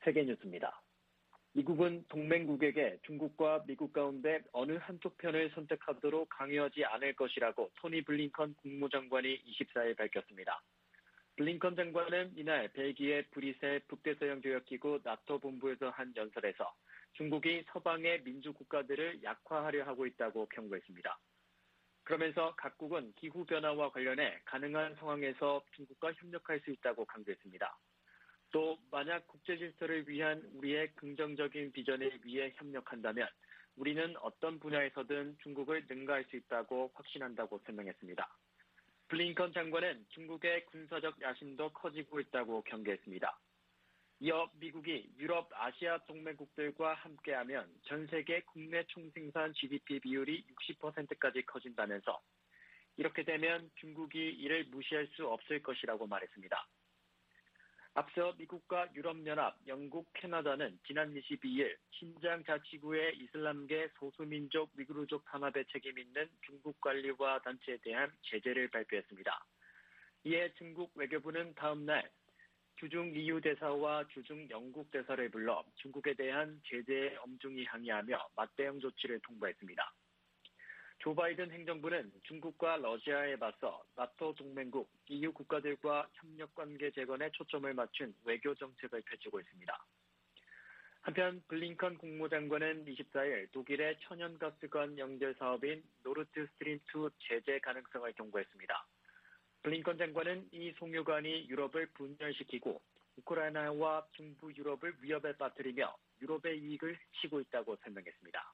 세계뉴스입니다. 미국은 동맹국에게 중국과 미국 가운데 어느 한쪽 편을 선택하도록 강요하지 않을 것이라고 토니 블링컨 국무장관이 24일 밝혔습니다. 블링컨 장관은 이날 벨기에 브뤼셀 북대서양조약기구 나토 본부에서 한 연설에서 중국이 서방의 민주국가들을 약화하려 하고 있다고 경고했습니다. 그러면서 각국은 기후변화와 관련해 가능한 상황에서 중국과 협력할 수 있다고 강조했습니다. 또 만약 국제질서를 위한 우리의 긍정적인 비전에 위해 협력한다면 우리는 어떤 분야에서든 중국을 능가할 수 있다고 확신한다고 설명했습니다. 블링컨 장관은 중국의 군사적 야심도 커지고 있다고 경계했습니다. 이어 미국이 유럽, 아시아 동맹국들과 함께하면 전 세계 국내 총생산 GDP 비율이 60%까지 커진다면서 이렇게 되면 중국이 이를 무시할 수 없을 것이라고 말했습니다. 앞서 미국과 유럽연합, 영국, 캐나다는 지난 22일 신장 자치구의 이슬람계 소수민족 위구르족 탄압에 책임 있는 중국 관리와 단체에 대한 제재를 발표했습니다. 이에 중국 외교부는 다음 날 주중 EU 대사와 주중 영국 대사를 불러 중국에 대한 제재에 엄중히 항의하며 맞대응 조치를 통보했습니다. 조 바이든 행정부는 중국과 러시아에 맞서 나토 동맹국, EU 국가들과 협력관계 재건에 초점을 맞춘 외교 정책을 펼치고 있습니다. 한편 블링컨 국무장관은 24일 독일의 천연가스관 연결 사업인 노르트스트림2 제재 가능성을 경고했습니다. 블링컨 장관은 이 송유관이 유럽을 분열시키고 우크라이나와 중부 유럽을 위협에 빠뜨리며 유럽의 이익을 해치고 있다고 설명했습니다.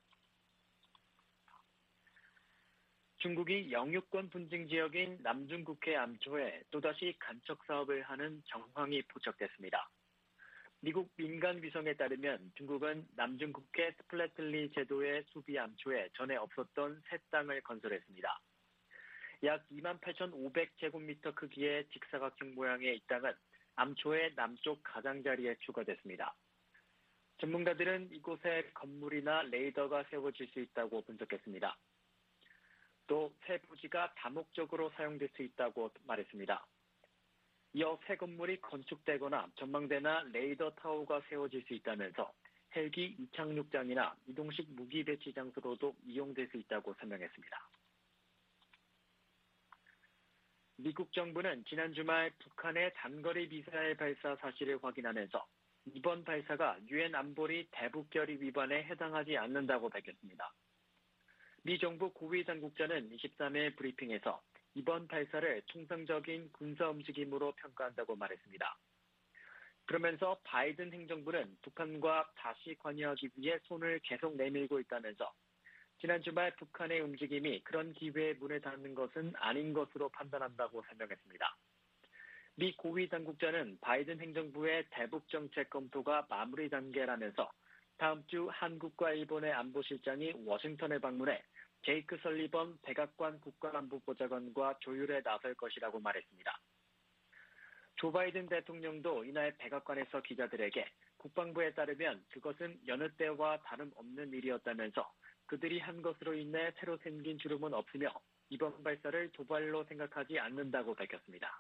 중국이 영유권 분쟁 지역인 남중국해 암초에 또다시 간척 사업을 하는 정황이 포착됐습니다. 미국 민간 위성에 따르면 중국은 남중국해 스플래틀리 제도의 수비 암초에 전에 없었던 새 땅을 건설했습니다. 약 28,500제곱미터 크기의 직사각형 모양의 이 땅은 암초의 남쪽 가장자리에 추가됐습니다. 전문가들은 이곳에 건물이나 레이더가 세워질 수 있다고 분석했습니다. 또 새 부지가 다목적으로 사용될 수 있다고 말했습니다. 이어 새 건물이 건축되거나 전망대나 레이더 타워가 세워질 수 있다면서 헬기 이착륙장이나 이동식 무기 배치 장소로도 이용될 수 있다고 설명했습니다. 미국 정부는 지난 주말 북한의 단거리 미사일 발사 사실을 확인하면서 이번 발사가 유엔 안보리 대북결의 위반에 해당하지 않는다고 밝혔습니다. 미 정부 고위 당국자는 23일 브리핑에서 이번 발사를 통상적인 군사 움직임으로 평가한다고 말했습니다. 그러면서 바이든 행정부는 북한과 다시 관여하기 위해 손을 계속 내밀고 있다면서 지난 주말 북한의 움직임이 그런 기회에 문에 닿는 것은 아닌 것으로 판단한다고 설명했습니다. 미 고위 당국자는 바이든 행정부의 대북 정책 검토가 마무리 단계라면서 다음 주 한국과 일본의 안보실장이 워싱턴에 방문해 제이크 설리번 백악관 국가안보보좌관과 조율에 나설 것이라고 말했습니다. 조 바이든 대통령도 이날 백악관에서 기자들에게 국방부에 따르면 그것은 여느 때와 다름없는 일이었다면서 그들이 한 것으로 인해 새로 생긴 주름은 없으며 이번 발사를 도발로 생각하지 않는다고 밝혔습니다.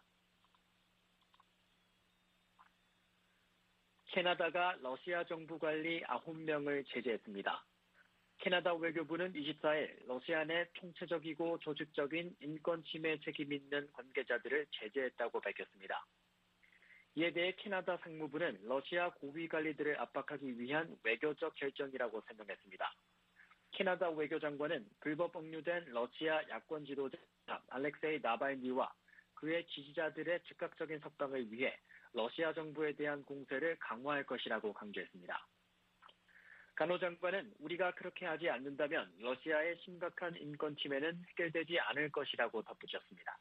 캐나다가 러시아 정부 관리 9명을 제재했습니다. 캐나다 외교부는 24일 러시아 내 총체적이고 조직적인 인권 침해 책임 있는 관계자들을 제재했다고 밝혔습니다. 이에 대해 캐나다 상무부는 러시아 고위 관리들을 압박하기 위한 외교적 결정이라고 설명했습니다. 캐나다 외교장관은 불법 억류된 러시아 야권 지도자 알렉세이 나발니와 그의 지지자들의 즉각적인 석방을 위해 러시아 정부에 대한 공세를 강화할 것이라고 강조했습니다. 간호 장관은 우리가 그렇게 하지 않는다면 러시아의 심각한 인권 침해는 해결되지 않을 것이라고 덧붙였습니다.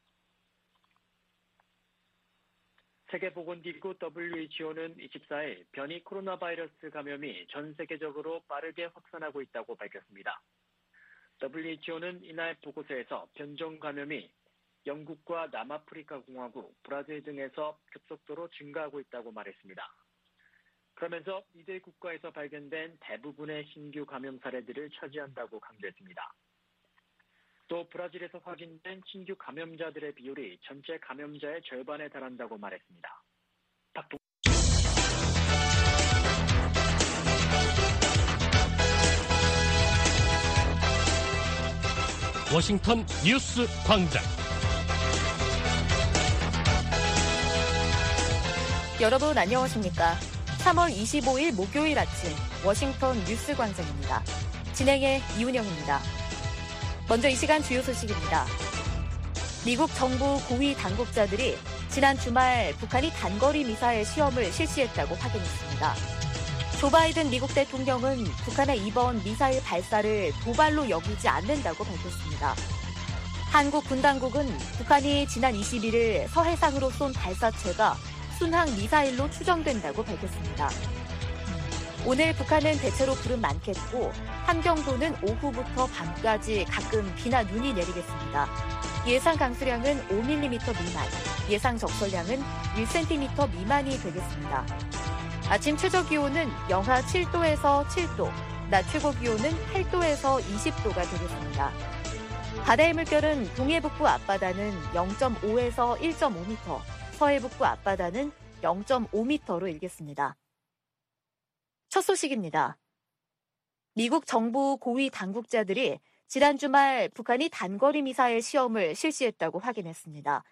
세계보건기구 WHO는 24일 변이 코로나 바이러스 감염이 전 세계적으로 빠르게 확산하고 있다고 밝혔습니다. WHO는 이날 보고서에서 변종 감염이 영국과 남아프리카 공화국, 브라질 등에서 급속도로 증가하고 있다고 말했습니다. 그러면서 이들 국가에서 발견된 대부분의 신규 감염 사례들을 차지한다고 강조했습니다. 또 브라질에서 확인된 신규 감염자들의 비율이 전체 감염자의 절반에 달한다고 말했습니다. 워싱턴 뉴스 광장. 여러분 안녕하십니까? 3월 25일 목요일 아침 워싱턴 뉴스 광장입니다. 진행의 이훈영입니다. 먼저 이 시간 주요 소식입니다. 미국 정부 고위 당국자들이 지난 주말 북한이 단거리 미사일 시험을 실시했다고 확인했습니다. 조 바이든 미국 대통령은 북한의 이번 미사일 발사를 도발로 여기지 않는다고 밝혔습니다. 한국 군 당국은 북한이 지난 21일 서해상으로 쏜 발사체가 순항 미사일로 추정된다고 밝혔습니다. 오늘 북한은 대체로 구름 많겠고 함경도는 오후부터 밤까지 가끔 비나 눈이 내리겠습니다. 예상 강수량은 5mm 미만, 예상 적설량은 1cm 미만이 되겠습니다. 아침 최저 기온은 영하 7도에서 7도, 낮 최고 기온은 8도에서 20도가 되겠습니다. 바다의 물결은 동해북부 앞바다는 0.5에서 1.5m, 서해북부 앞바다는 0.5m로 일겠습니다. 첫 소식입니다. 미국 정부 고위 당국자들이 지난 주말 북한이 단거리 미사일 시험을 실시했다고 확인했습니다.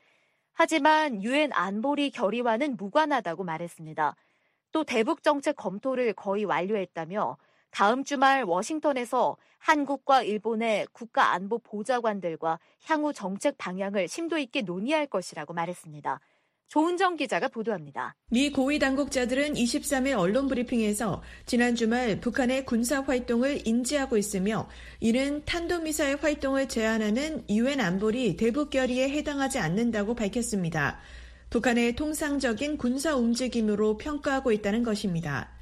하지만 유엔 안보리 결의와는 무관하다고 말했습니다. 또 대북 정책 검토를 거의 완료했다며 다음 주말 워싱턴에서 한국과 일본의 국가안보 보좌관들과 향후 정책 방향을 심도 있게 논의할 것이라고 말했습니다. 조은정 기자가 보도합니다. 미 고위 당국자들은 23일 언론 브리핑에서 지난 주말 북한의 군사 활동을 인지하고 있으며 이는 탄도미사일 활동을 제한하는 유엔 안보리 대북 결의에 해당하지 않는다고 밝혔습니다. 북한의 통상적인 군사 움직임으로 평가하고 있다는 것입니다.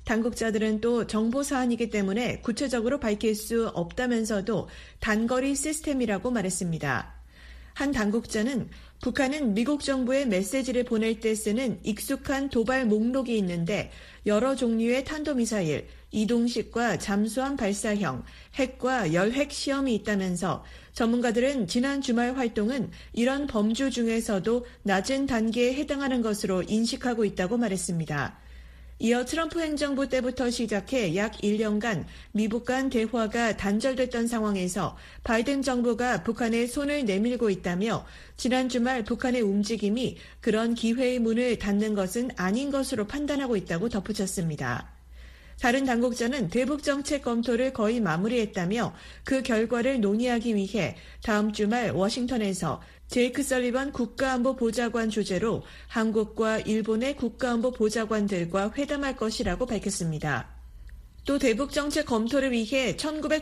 당국자들은 또 정보 사안이기 때문에 구체적으로 밝힐 수 없다면서도 단거리 시스템이라고 말했습니다. 한 당국자는 북한은 미국 정부에 메시지를 보낼 때 쓰는 익숙한 도발 목록이 있는데 여러 종류의 탄도미사일, 이동식과 잠수함 발사형, 핵과 열핵 시험이 있다면서 전문가들은 지난 주말 활동은 이런 범주 중에서도 낮은 단계에 해당하는 것으로 인식하고 있다고 말했습니다. 이어 트럼프 행정부 때부터 시작해 약 1년간 미북 간 대화가 단절됐던 상황에서 바이든 정부가 북한에 손을 내밀고 있다며 지난 주말 북한의 움직임이 그런 기회의 문을 닫는 것은 아닌 것으로 판단하고 있다고 덧붙였습니다. 다른 당국자는 대북 정책 검토를 거의 마무리했다며 그 결과를 논의하기 위해 다음 주말 워싱턴에서 제이크 설리번 국가안보 보좌관 주재로 한국과 일본의 국가안보 보좌관들과 회담할 것이라고 밝혔습니다. 또 대북 정책 검토를 위해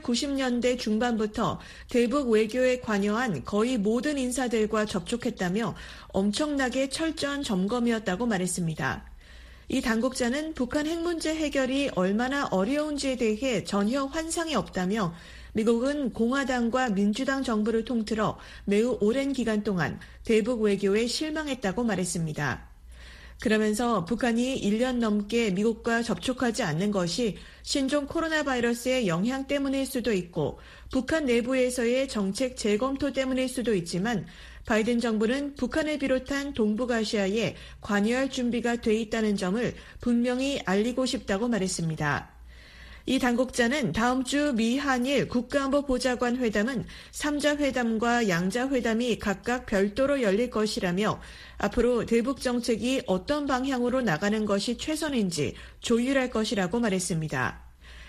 1990년대 중반부터 대북 외교에 관여한 거의 모든 인사들과 접촉했다며 엄청나게 철저한 점검이었다고 말했습니다. 이 당국자는 북한 핵 문제 해결이 얼마나 어려운지에 대해 전혀 환상이 없다며 미국은 공화당과 민주당 정부를 통틀어 매우 오랜 기간 동안 대북 외교에 실망했다고 말했습니다. 그러면서 북한이 1년 넘게 미국과 접촉하지 않는 것이 신종 코로나 바이러스의 영향 때문일 수도 있고 북한 내부에서의 정책 재검토 때문일 수도 있지만 바이든 정부는 북한을 비롯한 동북아시아에 관여할 준비가 돼 있다는 점을 분명히 알리고 싶다고 말했습니다. 이 당국자는 다음 주 미한일 국가안보 보좌관 회담은 3자 회담과 양자 회담이 각각 별도로 열릴 것이라며 앞으로 대북 정책이 어떤 방향으로 나가는 것이 최선인지 조율할 것이라고 말했습니다.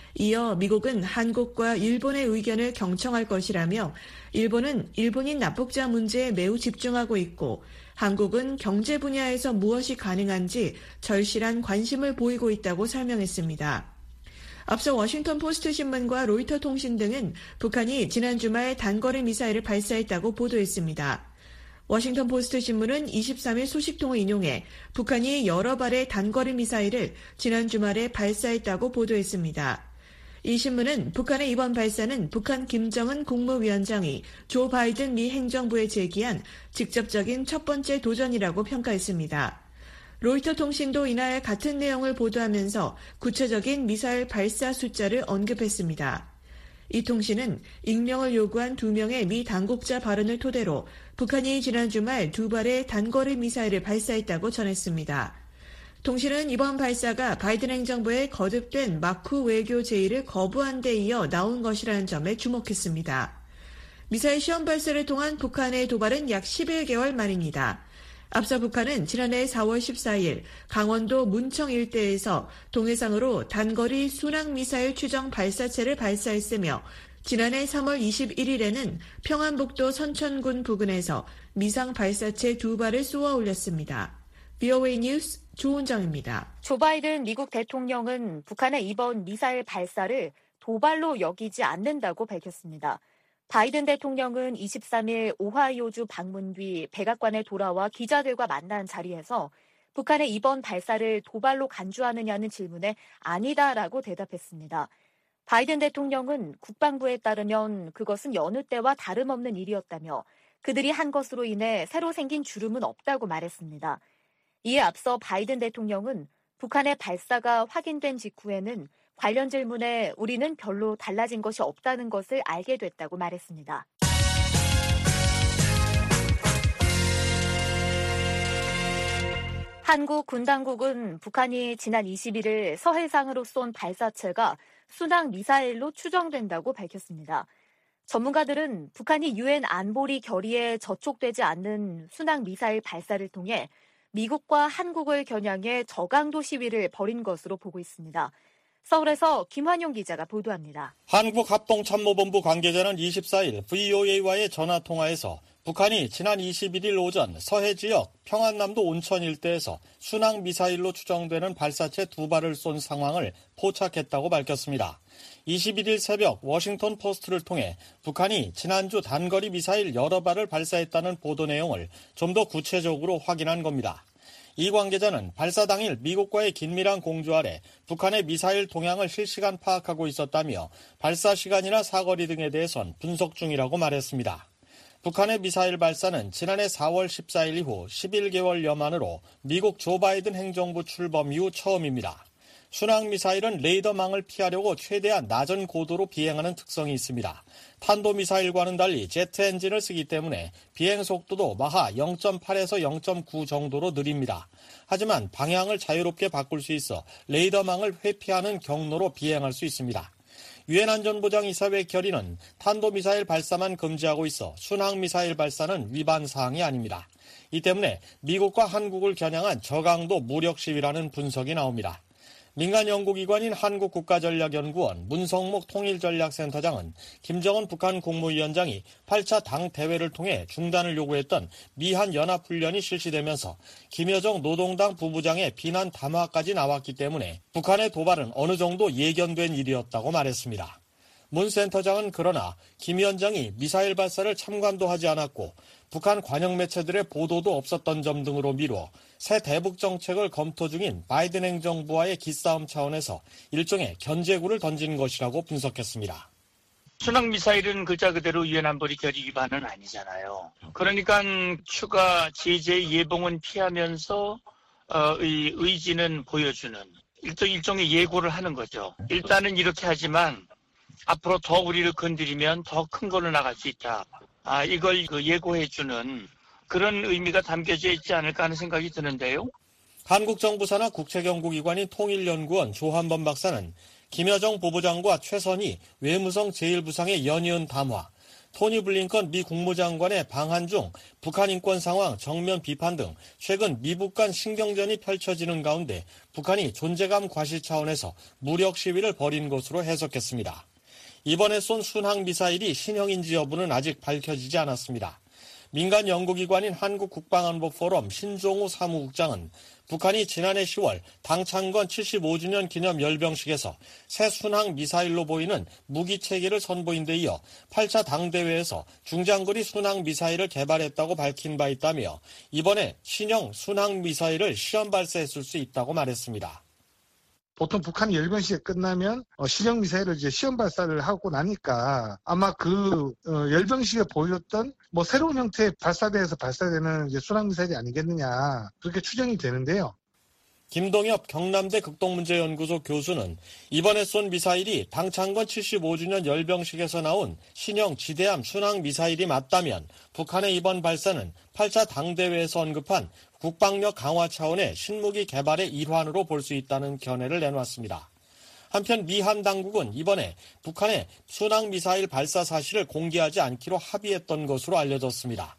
이어 미국은 한국과 일본의 의견을 경청할 것이라며 일본은 일본인 납북자 문제에 매우 집중하고 있고 한국은 경제 분야에서 무엇이 가능한지 절실한 관심을 보이고 있다고 설명했습니다. 앞서 워싱턴 포스트 신문과 로이터 통신 등은 북한이 지난 주말 단거리 미사일을 발사했다고 보도했습니다. 워싱턴 포스트 신문은 23일 소식통을 인용해 북한이 여러 발의 단거리 미사일을 지난 주말에 발사했다고 보도했습니다. 이 신문은 북한의 이번 발사는 북한 김정은 국무위원장이 조 바이든 미 행정부에 제기한 직접적인 첫 번째 도전이라고 평가했습니다. 로이터 통신도 이날 같은 내용을 보도하면서 구체적인 미사일 발사 숫자를 언급했습니다. 이 통신은 익명을 요구한 2명의 미 당국자 발언을 토대로 북한이 지난 주말 2발의 단거리 미사일을 발사했다고 전했습니다. 통신은 이번 발사가 바이든 행정부의 거듭된 마크 외교 제의를 거부한 데 이어 나온 것이라는 점에 주목했습니다. 미사일 시험 발사를 통한 북한의 도발은 약 11개월 만입니다. 앞서 북한은 지난해 4월 14일 강원도 문청 일대에서 동해상으로 단거리 순항미사일 추정 발사체를 발사했으며 지난해 3월 21일에는 평안북도 선천군 부근에서 미상 발사체 2발을 쏘아 올렸습니다. VOA 뉴스 조은정입니다. 조 바이든 미국 대통령은 북한의 이번 미사일 발사를 도발로 여기지 않는다고 밝혔습니다. 바이든 대통령은 23일 오하이오주 방문 뒤 백악관에 돌아와 기자들과 만난 자리에서 북한의 이번 발사를 도발로 간주하느냐는 질문에 아니다라고 대답했습니다. 바이든 대통령은 국방부에 따르면 그것은 여느 때와 다름없는 일이었다며 그들이 한 것으로 인해 새로 생긴 주름은 없다고 말했습니다. 이에 앞서 바이든 대통령은 북한의 발사가 확인된 직후에는 관련 질문에 우리는 별로 달라진 것이 없다는 것을 알게 됐다고 말했습니다. 한국 군 당국은 북한이 지난 21일 서해상으로 쏜 발사체가 순항 미사일로 추정된다고 밝혔습니다. 전문가들은 북한이 유엔 안보리 결의에 저촉되지 않는 순항 미사일 발사를 통해 미국과 한국을 겨냥해 저강도 시위를 벌인 것으로 보고 있습니다. 서울에서 김환용 기자가 보도합니다. 한국합동참모본부 관계자는 24일 VOA와의 전화통화에서 북한이 지난 21일 오전 서해 지역 평안남도 온천 일대에서 순항 미사일로 추정되는 발사체 2발을 쏜 상황을 포착했다고 밝혔습니다. 21일 새벽 워싱턴 포스트를 통해 북한이 지난주 단거리 미사일 여러 발을 발사했다는 보도 내용을 좀 더 구체적으로 확인한 겁니다. 이 관계자는 발사 당일 미국과의 긴밀한 공조 아래 북한의 미사일 동향을 실시간 파악하고 있었다며 발사 시간이나 사거리 등에 대해선 분석 중이라고 말했습니다. 북한의 미사일 발사는 지난해 4월 14일 이후 11개월여 만으로 미국 조 바이든 행정부 출범 이후 처음입니다. 순항미사일은 레이더망을 피하려고 최대한 낮은 고도로 비행하는 특성이 있습니다. 탄도미사일과는 달리 제트 엔진을 쓰기 때문에 비행 속도도 마하 0.8에서 0.9 정도로 느립니다. 하지만 방향을 자유롭게 바꿀 수 있어 레이더망을 회피하는 경로로 비행할 수 있습니다. 유엔 안전보장이사회 결의는 탄도미사일 발사만 금지하고 있어 순항미사일 발사는 위반 사항이 아닙니다. 이 때문에 미국과 한국을 겨냥한 저강도 무력 시위라는 분석이 나옵니다. 민간 연구기관인 한국국가전략연구원 문성목 통일전략센터장은 김정은 북한 국무위원장이 8차 당 대회를 통해 중단을 요구했던 미한 연합훈련이 실시되면서 김여정 노동당 부부장의 비난 담화까지 나왔기 때문에 북한의 도발은 어느 정도 예견된 일이었다고 말했습니다. 문 센터장은 그러나 김 위원장이 미사일 발사를 참관도 하지 않았고 북한 관영 매체들의 보도도 없었던 점 등으로 미뤄 새 대북 정책을 검토 중인 바이든 행정부와의 기싸움 차원에서 일종의 견제구를 던진 것이라고 분석했습니다. 순항미사일은 글자 그대로 유엔 안보리 결의 위반은 아니잖아요. 그러니까 추가 제재 예봉은 피하면서 의지는 보여주는 일종의 예고를 하는 거죠. 일단은 이렇게 하지만 앞으로 더 우리를 건드리면 더 큰 걸로 나갈 수 있다. 이걸 예고해주는 그런 의미가 담겨져 있지 않을까 하는 생각이 드는데요. 한국 정부 산하 국책연구기관인 통일연구원 조한범 박사는 김여정 부부장과 최선희 외무성 제1부상의 연이은 담화, 토니 블링컨 미 국무장관의 방한 중 북한 인권 상황 정면 비판 등 최근 미북 간 신경전이 펼쳐지는 가운데 북한이 존재감 과시 차원에서 무력 시위를 벌인 것으로 해석했습니다. 이번에 쏜 순항미사일이 신형인지 여부는 아직 밝혀지지 않았습니다. 민간 연구기관인 한국국방안보포럼 신종우 사무국장은 북한이 지난해 10월 당 창건 75주년 기념 열병식에서 새 순항미사일로 보이는 무기체계를 선보인 데 이어 8차 당대회에서 중장거리 순항미사일을 개발했다고 밝힌 바 있다며 이번에 신형 순항미사일을 시험 발사했을 수 있다고 말했습니다. 보통 북한이 열병식이 끝나면 실형 미사일을 이제 시험 발사를 하고 나니까 아마 그 열병식에 보였던 새로운 형태의 발사대에서 발사되는 이제 순항 미사일이 아니겠느냐 그렇게 추정이 되는데요. 김동엽 경남대 극동문제연구소 교수는 이번에 쏜 미사일이 당 창건 75주년 열병식에서 나온 신형 지대함 순항 미사일이 맞다면 북한의 이번 발사는 8차 당대회에서 언급한 국방력 강화 차원의 신무기 개발의 일환으로 볼 수 있다는 견해를 내놓았습니다. 한편 미한 당국은 이번에 북한의 순항미사일 발사 사실을 공개하지 않기로 합의했던 것으로 알려졌습니다.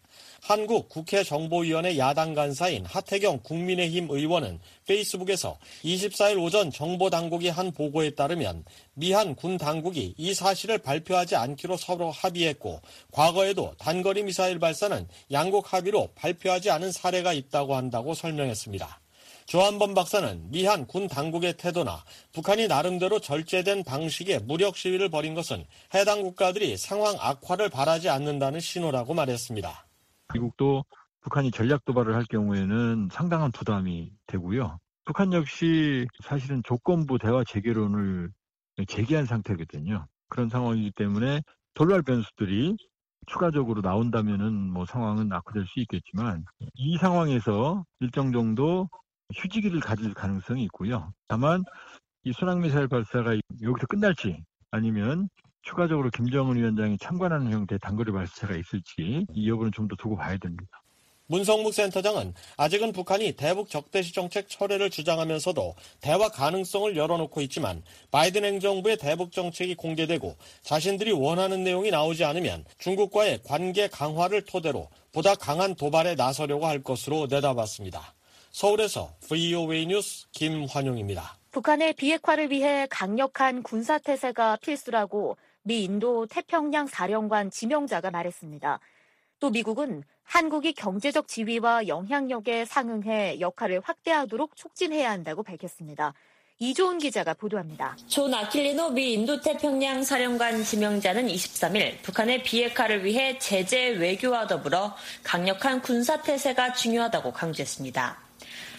한국국회정보위원회 야당 간사인 하태경 국민의힘 의원은 페이스북에서 24일 오전 정보당국이 한 보고에 따르면 미한 군 당국이 이 사실을 발표하지 않기로 서로 합의했고 과거에도 단거리 미사일 발사는 양국 합의로 발표하지 않은 사례가 있다고 한다고 설명했습니다. 조한범 박사는 미한 군 당국의 태도나 북한이 나름대로 절제된 방식의 무력 시위를 벌인 것은 해당 국가들이 상황 악화를 바라지 않는다는 신호라고 말했습니다. 미국도 북한이 전략 도발을 할 경우에는 상당한 부담이 되고요. 북한 역시 사실은 조건부 대화 재개론을 제기한 상태거든요. 그런 상황이기 때문에 돌발 변수들이 추가적으로 나온다면은 상황은 악화될 수 있겠지만 이 상황에서 일정 정도 휴지기를 가질 가능성이 있고요. 다만 이 순항미사일 발사가 여기서 끝날지 아니면 추가적으로 김정은 위원장이 참관하는 형태의 단거리 발사가 있을지 이 여부는 좀 더 두고 봐야 됩니다. 문성묵 센터장은 아직은 북한이 대북 적대시 정책 철회를 주장하면서도 대화 가능성을 열어놓고 있지만 바이든 행정부의 대북 정책이 공개되고 자신들이 원하는 내용이 나오지 않으면 중국과의 관계 강화를 토대로 보다 강한 도발에 나서려고 할 것으로 내다봤습니다. 서울에서 VOA 뉴스 김환용입니다. 북한의 비핵화를 위해 강력한 군사태세가 필수라고 미 인도 태평양 사령관 지명자가 말했습니다. 또 미국은 한국이 경제적 지위와 영향력에 상응해 역할을 확대하도록 촉진해야 한다고 밝혔습니다. 이조은 기자가 보도합니다. 존 아킬리노 미 인도태평양 사령관 지명자는 23일 북한의 비핵화를 위해 제재 외교와 더불어 강력한 군사태세가 중요하다고 강조했습니다.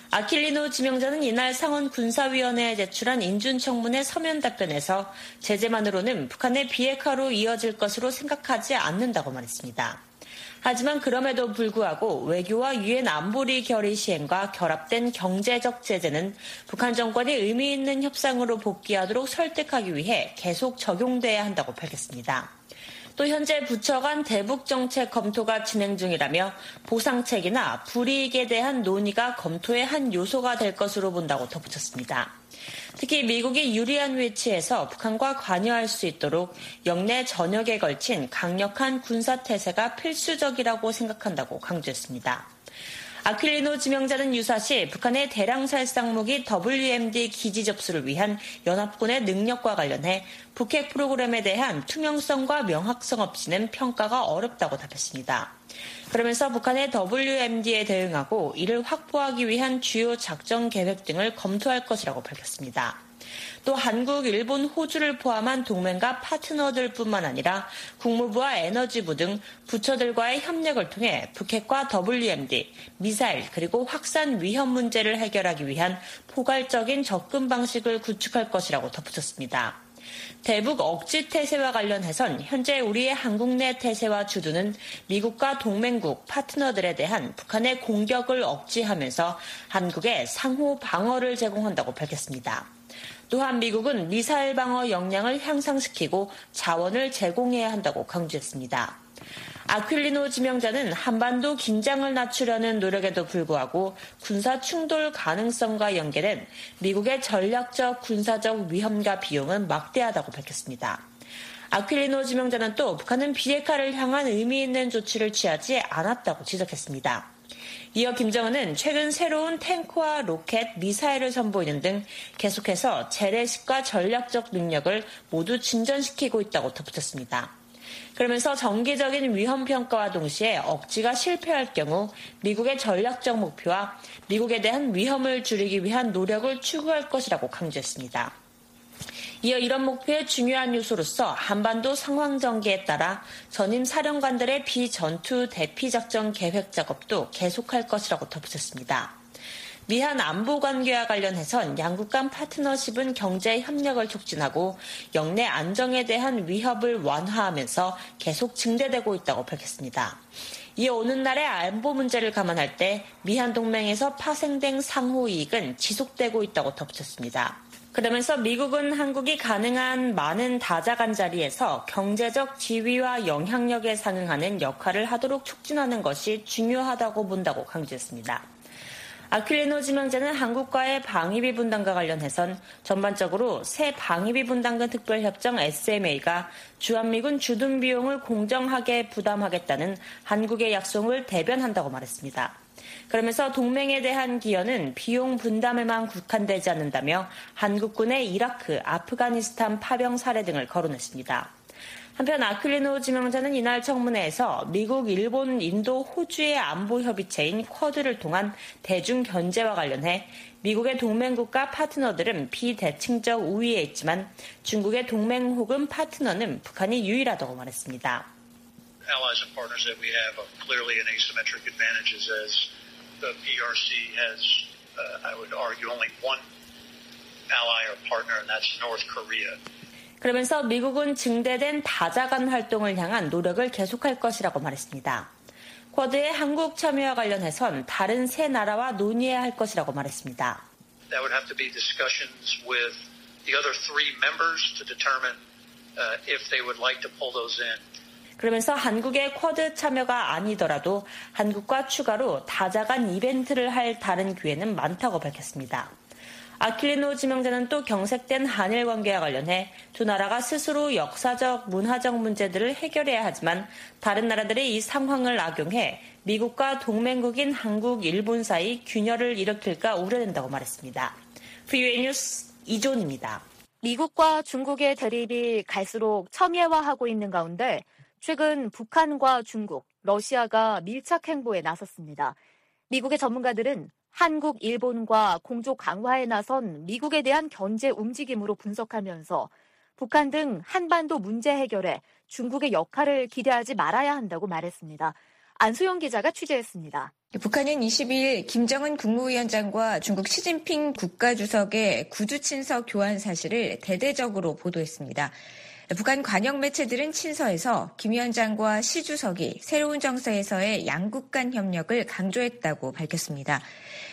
아킬리노 지명자는 이날 상원 군사위원회에 제출한 인준청문회 서면 답변에서 제재만으로는 북한의 비핵화로 이어질 것으로 생각하지 않는다고 말했습니다. 하지만 그럼에도 불구하고 외교와 유엔 안보리 결의 시행과 결합된 경제적 제재는 북한 정권이 의미 있는 협상으로 복귀하도록 설득하기 위해 계속 적용돼야 한다고 밝혔습니다. 또 현재 부처 간 대북 정책 검토가 진행 중이라며 보상책이나 불이익에 대한 논의가 검토의 한 요소가 될 것으로 본다고 덧붙였습니다. 특히 미국이 유리한 위치에서 북한과 관여할 수 있도록 영내 전역에 걸친 강력한 군사태세가 필수적이라고 생각한다고 강조했습니다. 아킬리노 지명자는 유사시 북한의 대량 살상무기 WMD 기지 접수를 위한 연합군의 능력과 관련해 북핵 프로그램에 대한 투명성과 명확성 없이는 평가가 어렵다고 답했습니다. 그러면서 북한의 WMD에 대응하고 이를 확보하기 위한 주요 작전 계획 등을 검토할 것이라고 밝혔습니다. 또 한국, 일본, 호주를 포함한 동맹과 파트너들뿐만 아니라 국무부와 에너지부 등 부처들과의 협력을 통해 북핵과 WMD, 미사일 그리고 확산 위험 문제를 해결하기 위한 포괄적인 접근 방식을 구축할 것이라고 덧붙였습니다. 대북 억지 태세와 관련해선 현재 우리의 한국 내 태세와 주도는 미국과 동맹국, 파트너들에 대한 북한의 공격을 억제하면서 한국에 상호 방어를 제공한다고 밝혔습니다. 또한 미국은 미사일 방어 역량을 향상시키고 자원을 제공해야 한다고 강조했습니다. 아킬리노 지명자는 한반도 긴장을 낮추려는 노력에도 불구하고 군사 충돌 가능성과 연계된 미국의 전략적 군사적 위험과 비용은 막대하다고 밝혔습니다. 아킬리노 지명자는 또 북한은 비핵화를 향한 의미 있는 조치를 취하지 않았다고 지적했습니다. 이어 김정은은 최근 새로운 탱크와 로켓, 미사일을 선보이는 등 계속해서 재래식과 전략적 능력을 모두 진전시키고 있다고 덧붙였습니다. 그러면서 정기적인 위험 평가와 동시에 억지가 실패할 경우 미국의 전략적 목표와 미국에 대한 위험을 줄이기 위한 노력을 추구할 것이라고 강조했습니다. 이어 이런 목표의 중요한 요소로서 한반도 상황 전개에 따라 전임 사령관들의 비전투 대피작전 계획 작업도 계속할 것이라고 덧붙였습니다. 미한 안보 관계와 관련해선 양국 간 파트너십은 경제 협력을 촉진하고 영내 안정에 대한 위협을 완화하면서 계속 증대되고 있다고 밝혔습니다. 이어 오는 날의 안보 문제를 감안할 때 미한 동맹에서 파생된 상호 이익은 지속되고 있다고 덧붙였습니다. 그러면서 미국은 한국이 가능한 많은 다자간 자리에서 경제적 지위와 영향력에 상응하는 역할을 하도록 촉진하는 것이 중요하다고 본다고 강조했습니다. 아퀴리노 지명자는 한국과의 방위비 분담과 관련해선 전반적으로 새 방위비 분담금 특별협정 SMA가 주한미군 주둔 비용을 공정하게 부담하겠다는 한국의 약속을 대변한다고 말했습니다. 그러면서 동맹에 대한 기여는 비용 분담에만 국한되지 않는다며 한국군의 이라크, 아프가니스탄 파병 사례 등을 거론했습니다. 한편 아퀴리노 지명자는 이날 청문회에서 미국, 일본, 인도, 호주의 안보 협의체인 쿼드를 통한 대중 견제와 관련해 미국의 동맹국가 파트너들은 비대칭적 우위에 있지만 중국의 동맹 혹은 파트너는 북한이 유일하다고 말했습니다. Allies and partners that we have are clearly in asymmetric advantages as the PRC has, I would argue, only one ally or partner, and that's North Korea. 그러면서 미국은 증대된 다자간 활동을 향한 노력을 계속할 것이라고 말했습니다. 쿼드의 한국 참여와 관련해선 다른 세 나라와 논의해야 할 것이라고 말했습니다. That would have to be discussions with the other three members to determine if they would like to pull those in. 그러면서 한국의 쿼드 참여가 아니더라도 한국과 추가로 다자간 이벤트를 할 다른 기회는 많다고 밝혔습니다. 아퀴리노 지명자는 또 경색된 한일 관계와 관련해 두 나라가 스스로 역사적, 문화적 문제들을 해결해야 하지만 다른 나라들이 이 상황을 악용해 미국과 동맹국인 한국, 일본 사이 균열을 일으킬까 우려된다고 말했습니다. VOA 뉴스 이존입니다. 미국과 중국의 대립이 갈수록 첨예화하고 있는 가운데 최근 북한과 중국, 러시아가 밀착 행보에 나섰습니다. 미국의 전문가들은 한국, 일본과 공조 강화에 나선 미국에 대한 견제 움직임으로 분석하면서 북한 등 한반도 문제 해결에 중국의 역할을 기대하지 말아야 한다고 말했습니다. 안수영 기자가 취재했습니다. 북한은 22일 김정은 국무위원장과 중국 시진핑 국가주석의 구두 친서 교환 사실을 대대적으로 보도했습니다. 북한 관영 매체들은 친서에서 김 위원장과 시 주석이 새로운 정서에서의 양국 간 협력을 강조했다고 밝혔습니다.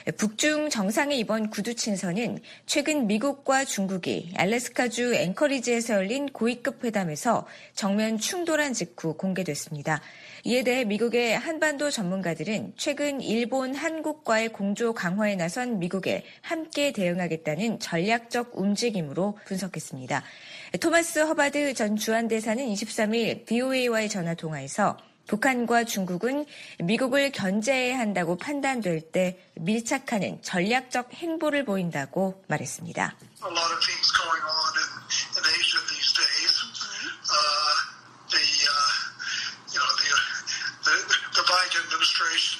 북중 정상의 이번 구두 친서는 최근 미국과 중국이 알래스카주 앵커리지에서 열린 고위급 회담에서 정면 충돌한 직후 공개됐습니다. 이에 대해 미국의 한반도 전문가들은 최근 일본, 한국과의 공조 강화에 나선 미국에 함께 대응하겠다는 전략적 움직임으로 분석했습니다. 토마스 허바드 전 주한대사는 23일 VOA와의 전화통화에서 북한과 중국은 미국을 견제해야 한다고 판단될 때 밀착하는 전략적 행보를 보인다고 말했습니다. A lot of things going on in Asia these days. The Biden administration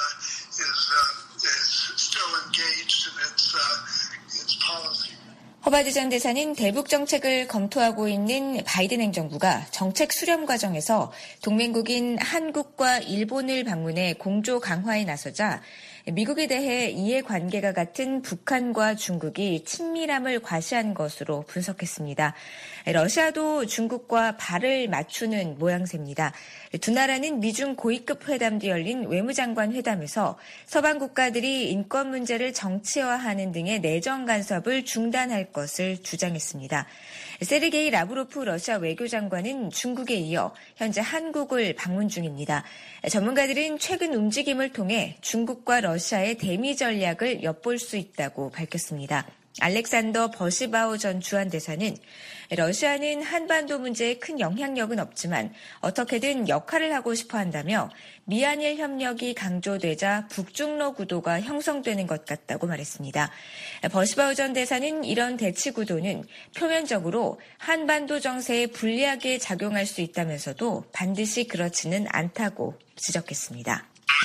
is still engaged in its policy. 허바드 전 대사는 대북 정책을 검토하고 있는 바이든 행정부가 정책 수렴 과정에서 동맹국인 한국과 일본을 방문해 공조 강화에 나서자 미국에 대해 이해관계가 같은 북한과 중국이 친밀함을 과시한 것으로 분석했습니다. 러시아도 중국과 발을 맞추는 모양새입니다. 두 나라는 미중 고위급 회담도 열린 외무장관 회담에서 서방 국가들이 인권 문제를 정치화하는 등의 내정 간섭을 중단할 것을 주장했습니다. 세르게이 라브로프 러시아 외교장관은 중국에 이어 현재 한국을 방문 중입니다. 전문가들은 최근 움직임을 통해 중국과 러시아의 대미 전략을 엿볼 수 있다고 밝혔습니다. 알렉산더 버시바우 전 주한대사는 러시아는 한반도 문제에 큰 영향력은 없지만 어떻게든 역할을 하고 싶어 한다며 미한일 협력이 강조되자 북중러 구도가 형성되는 것 같다고 말했습니다. 버시바우 전 대사는 이런 대치 구도는 표면적으로 한반도 정세에 불리하게 작용할 수 있다면서도 반드시 그렇지는 않다고 지적했습니다.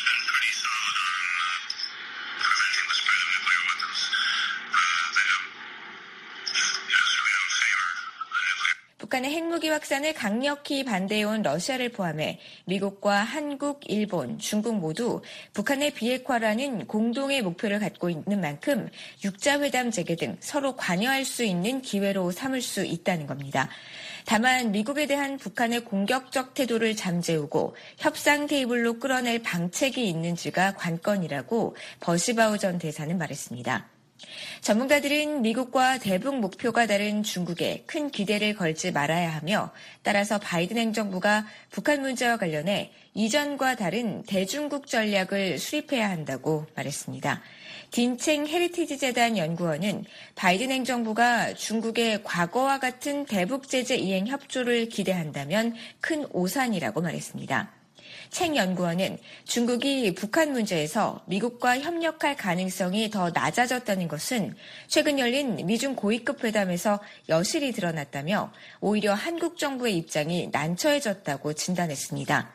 북한의 핵무기 확산을 강력히 반대해온 러시아를 포함해 미국과 한국, 일본, 중국 모두 북한의 비핵화라는 공동의 목표를 갖고 있는 만큼 육자회담 재개 등 서로 관여할 수 있는 기회로 삼을 수 있다는 겁니다. 다만 미국에 대한 북한의 공격적 태도를 잠재우고 협상 테이블로 끌어낼 방책이 있는지가 관건이라고 버시바우 전 대사는 말했습니다. 전문가들은 미국과 대북 목표가 다른 중국에 큰 기대를 걸지 말아야 하며 따라서 바이든 행정부가 북한 문제와 관련해 이전과 다른 대중국 전략을 수립해야 한다고 말했습니다. 딘챙 헤리티지 재단 연구원은 바이든 행정부가 중국의 과거와 같은 대북 제재 이행 협조를 기대한다면 큰 오산이라고 말했습니다. 챙 연구원은 중국이 북한 문제에서 미국과 협력할 가능성이 더 낮아졌다는 것은 최근 열린 미중 고위급 회담에서 여실히 드러났다며 오히려 한국 정부의 입장이 난처해졌다고 진단했습니다.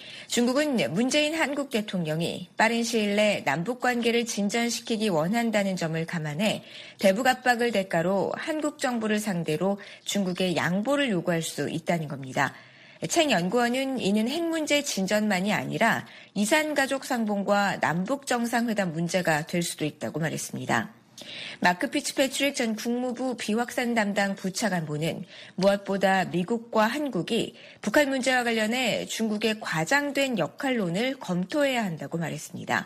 중국은 문재인 한국 대통령이 빠른 시일 내 남북 관계를 진전시키기 원한다는 점을 감안해 대북 압박을 대가로 한국 정부를 상대로 중국에 양보를 요구할 수 있다는 겁니다. 챙 연구원은 이는 핵 문제 진전만이 아니라 이산가족 상봉과 남북 정상회담 문제가 될 수도 있다고 말했습니다. 마크 피츠패트릭 전 국무부 비확산 담당 부차관보는 무엇보다 미국과 한국이 북한 문제와 관련해 중국의 과장된 역할론을 검토해야 한다고 말했습니다.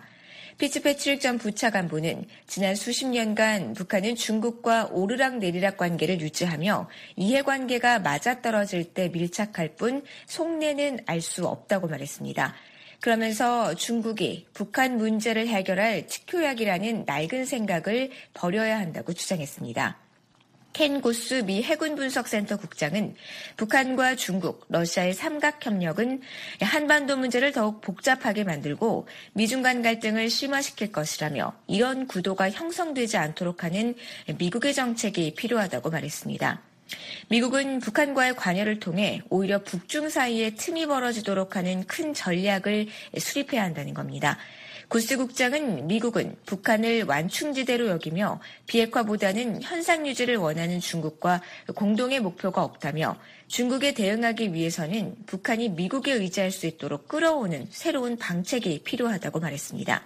피츠패트릭 전 부차관보는 지난 수십 년간 북한은 중국과 오르락내리락 관계를 유지하며 이해관계가 맞아떨어질 때 밀착할 뿐 속내는 알 수 없다고 말했습니다. 그러면서 중국이 북한 문제를 해결할 특효약이라는 낡은 생각을 버려야 한다고 주장했습니다. 켄 고스 미 해군분석센터 국장은 북한과 중국, 러시아의 삼각협력은 한반도 문제를 더욱 복잡하게 만들고 미중 간 갈등을 심화시킬 것이라며 이런 구도가 형성되지 않도록 하는 미국의 정책이 필요하다고 말했습니다. 미국은 북한과의 관여를 통해 오히려 북중 사이에 틈이 벌어지도록 하는 큰 전략을 수립해야 한다는 겁니다. 고스 국장은 미국은 북한을 완충지대로 여기며 비핵화보다는 현상 유지를 원하는 중국과 공동의 목표가 없다며 중국에 대응하기 위해서는 북한이 미국에 의지할 수 있도록 끌어오는 새로운 방책이 필요하다고 말했습니다.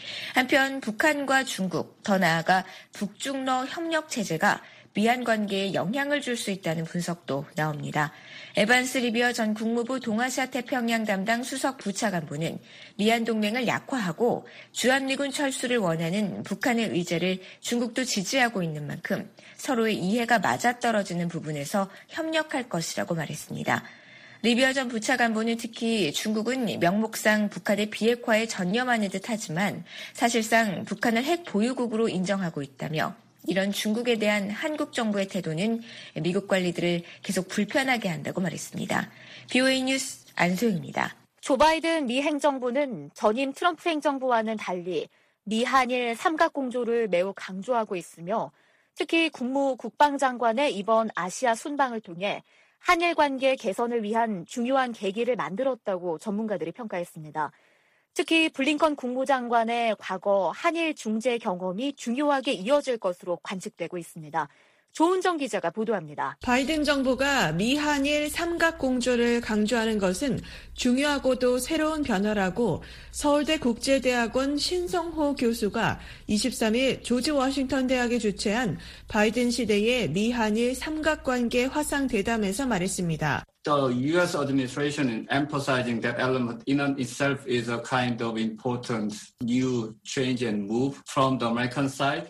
한편 북한과 중국, 더 나아가 북중러 협력체제가 미한 관계에 영향을 줄 수 있다는 분석도 나옵니다. 에반스 리비어 전 국무부 동아시아 태평양 담당 수석 부차관보는 미한 동맹을 약화하고 주한미군 철수를 원하는 북한의 의제를 중국도 지지하고 있는 만큼 서로의 이해가 맞아떨어지는 부분에서 협력할 것이라고 말했습니다. 리비어 전 부차관보는 특히 중국은 명목상 북한의 비핵화에 전념하는 듯하지만 사실상 북한을 핵 보유국으로 인정하고 있다며 이런 중국에 대한 한국 정부의 태도는 미국 관리들을 계속 불편하게 한다고 말했습니다. BOA 뉴스 안소영입니다. 조 바이든 미 행정부는 전임 트럼프 행정부와는 달리 미 한일 삼각공조를 매우 강조하고 있으며 특히 국무 국방장관의 이번 아시아 순방을 통해 한일 관계 개선을 위한 중요한 계기를 만들었다고 전문가들이 평가했습니다. 특히 블링컨 국무장관의 과거 한일 중재 경험이 중요하게 이어질 것으로 관측되고 있습니다. 조은정 기자가 보도합니다. 바이든 정부가 미한일 삼각공조를 강조하는 것은 중요하고도 새로운 변화라고 서울대 국제대학원 신성호 교수가 23일 조지 워싱턴 대학이 주최한 바이든 시대의 미한일 삼각관계 화상 대담에서 말했습니다. The U.S. administration is emphasizing that element in itself is a kind of important new change and move from the American side.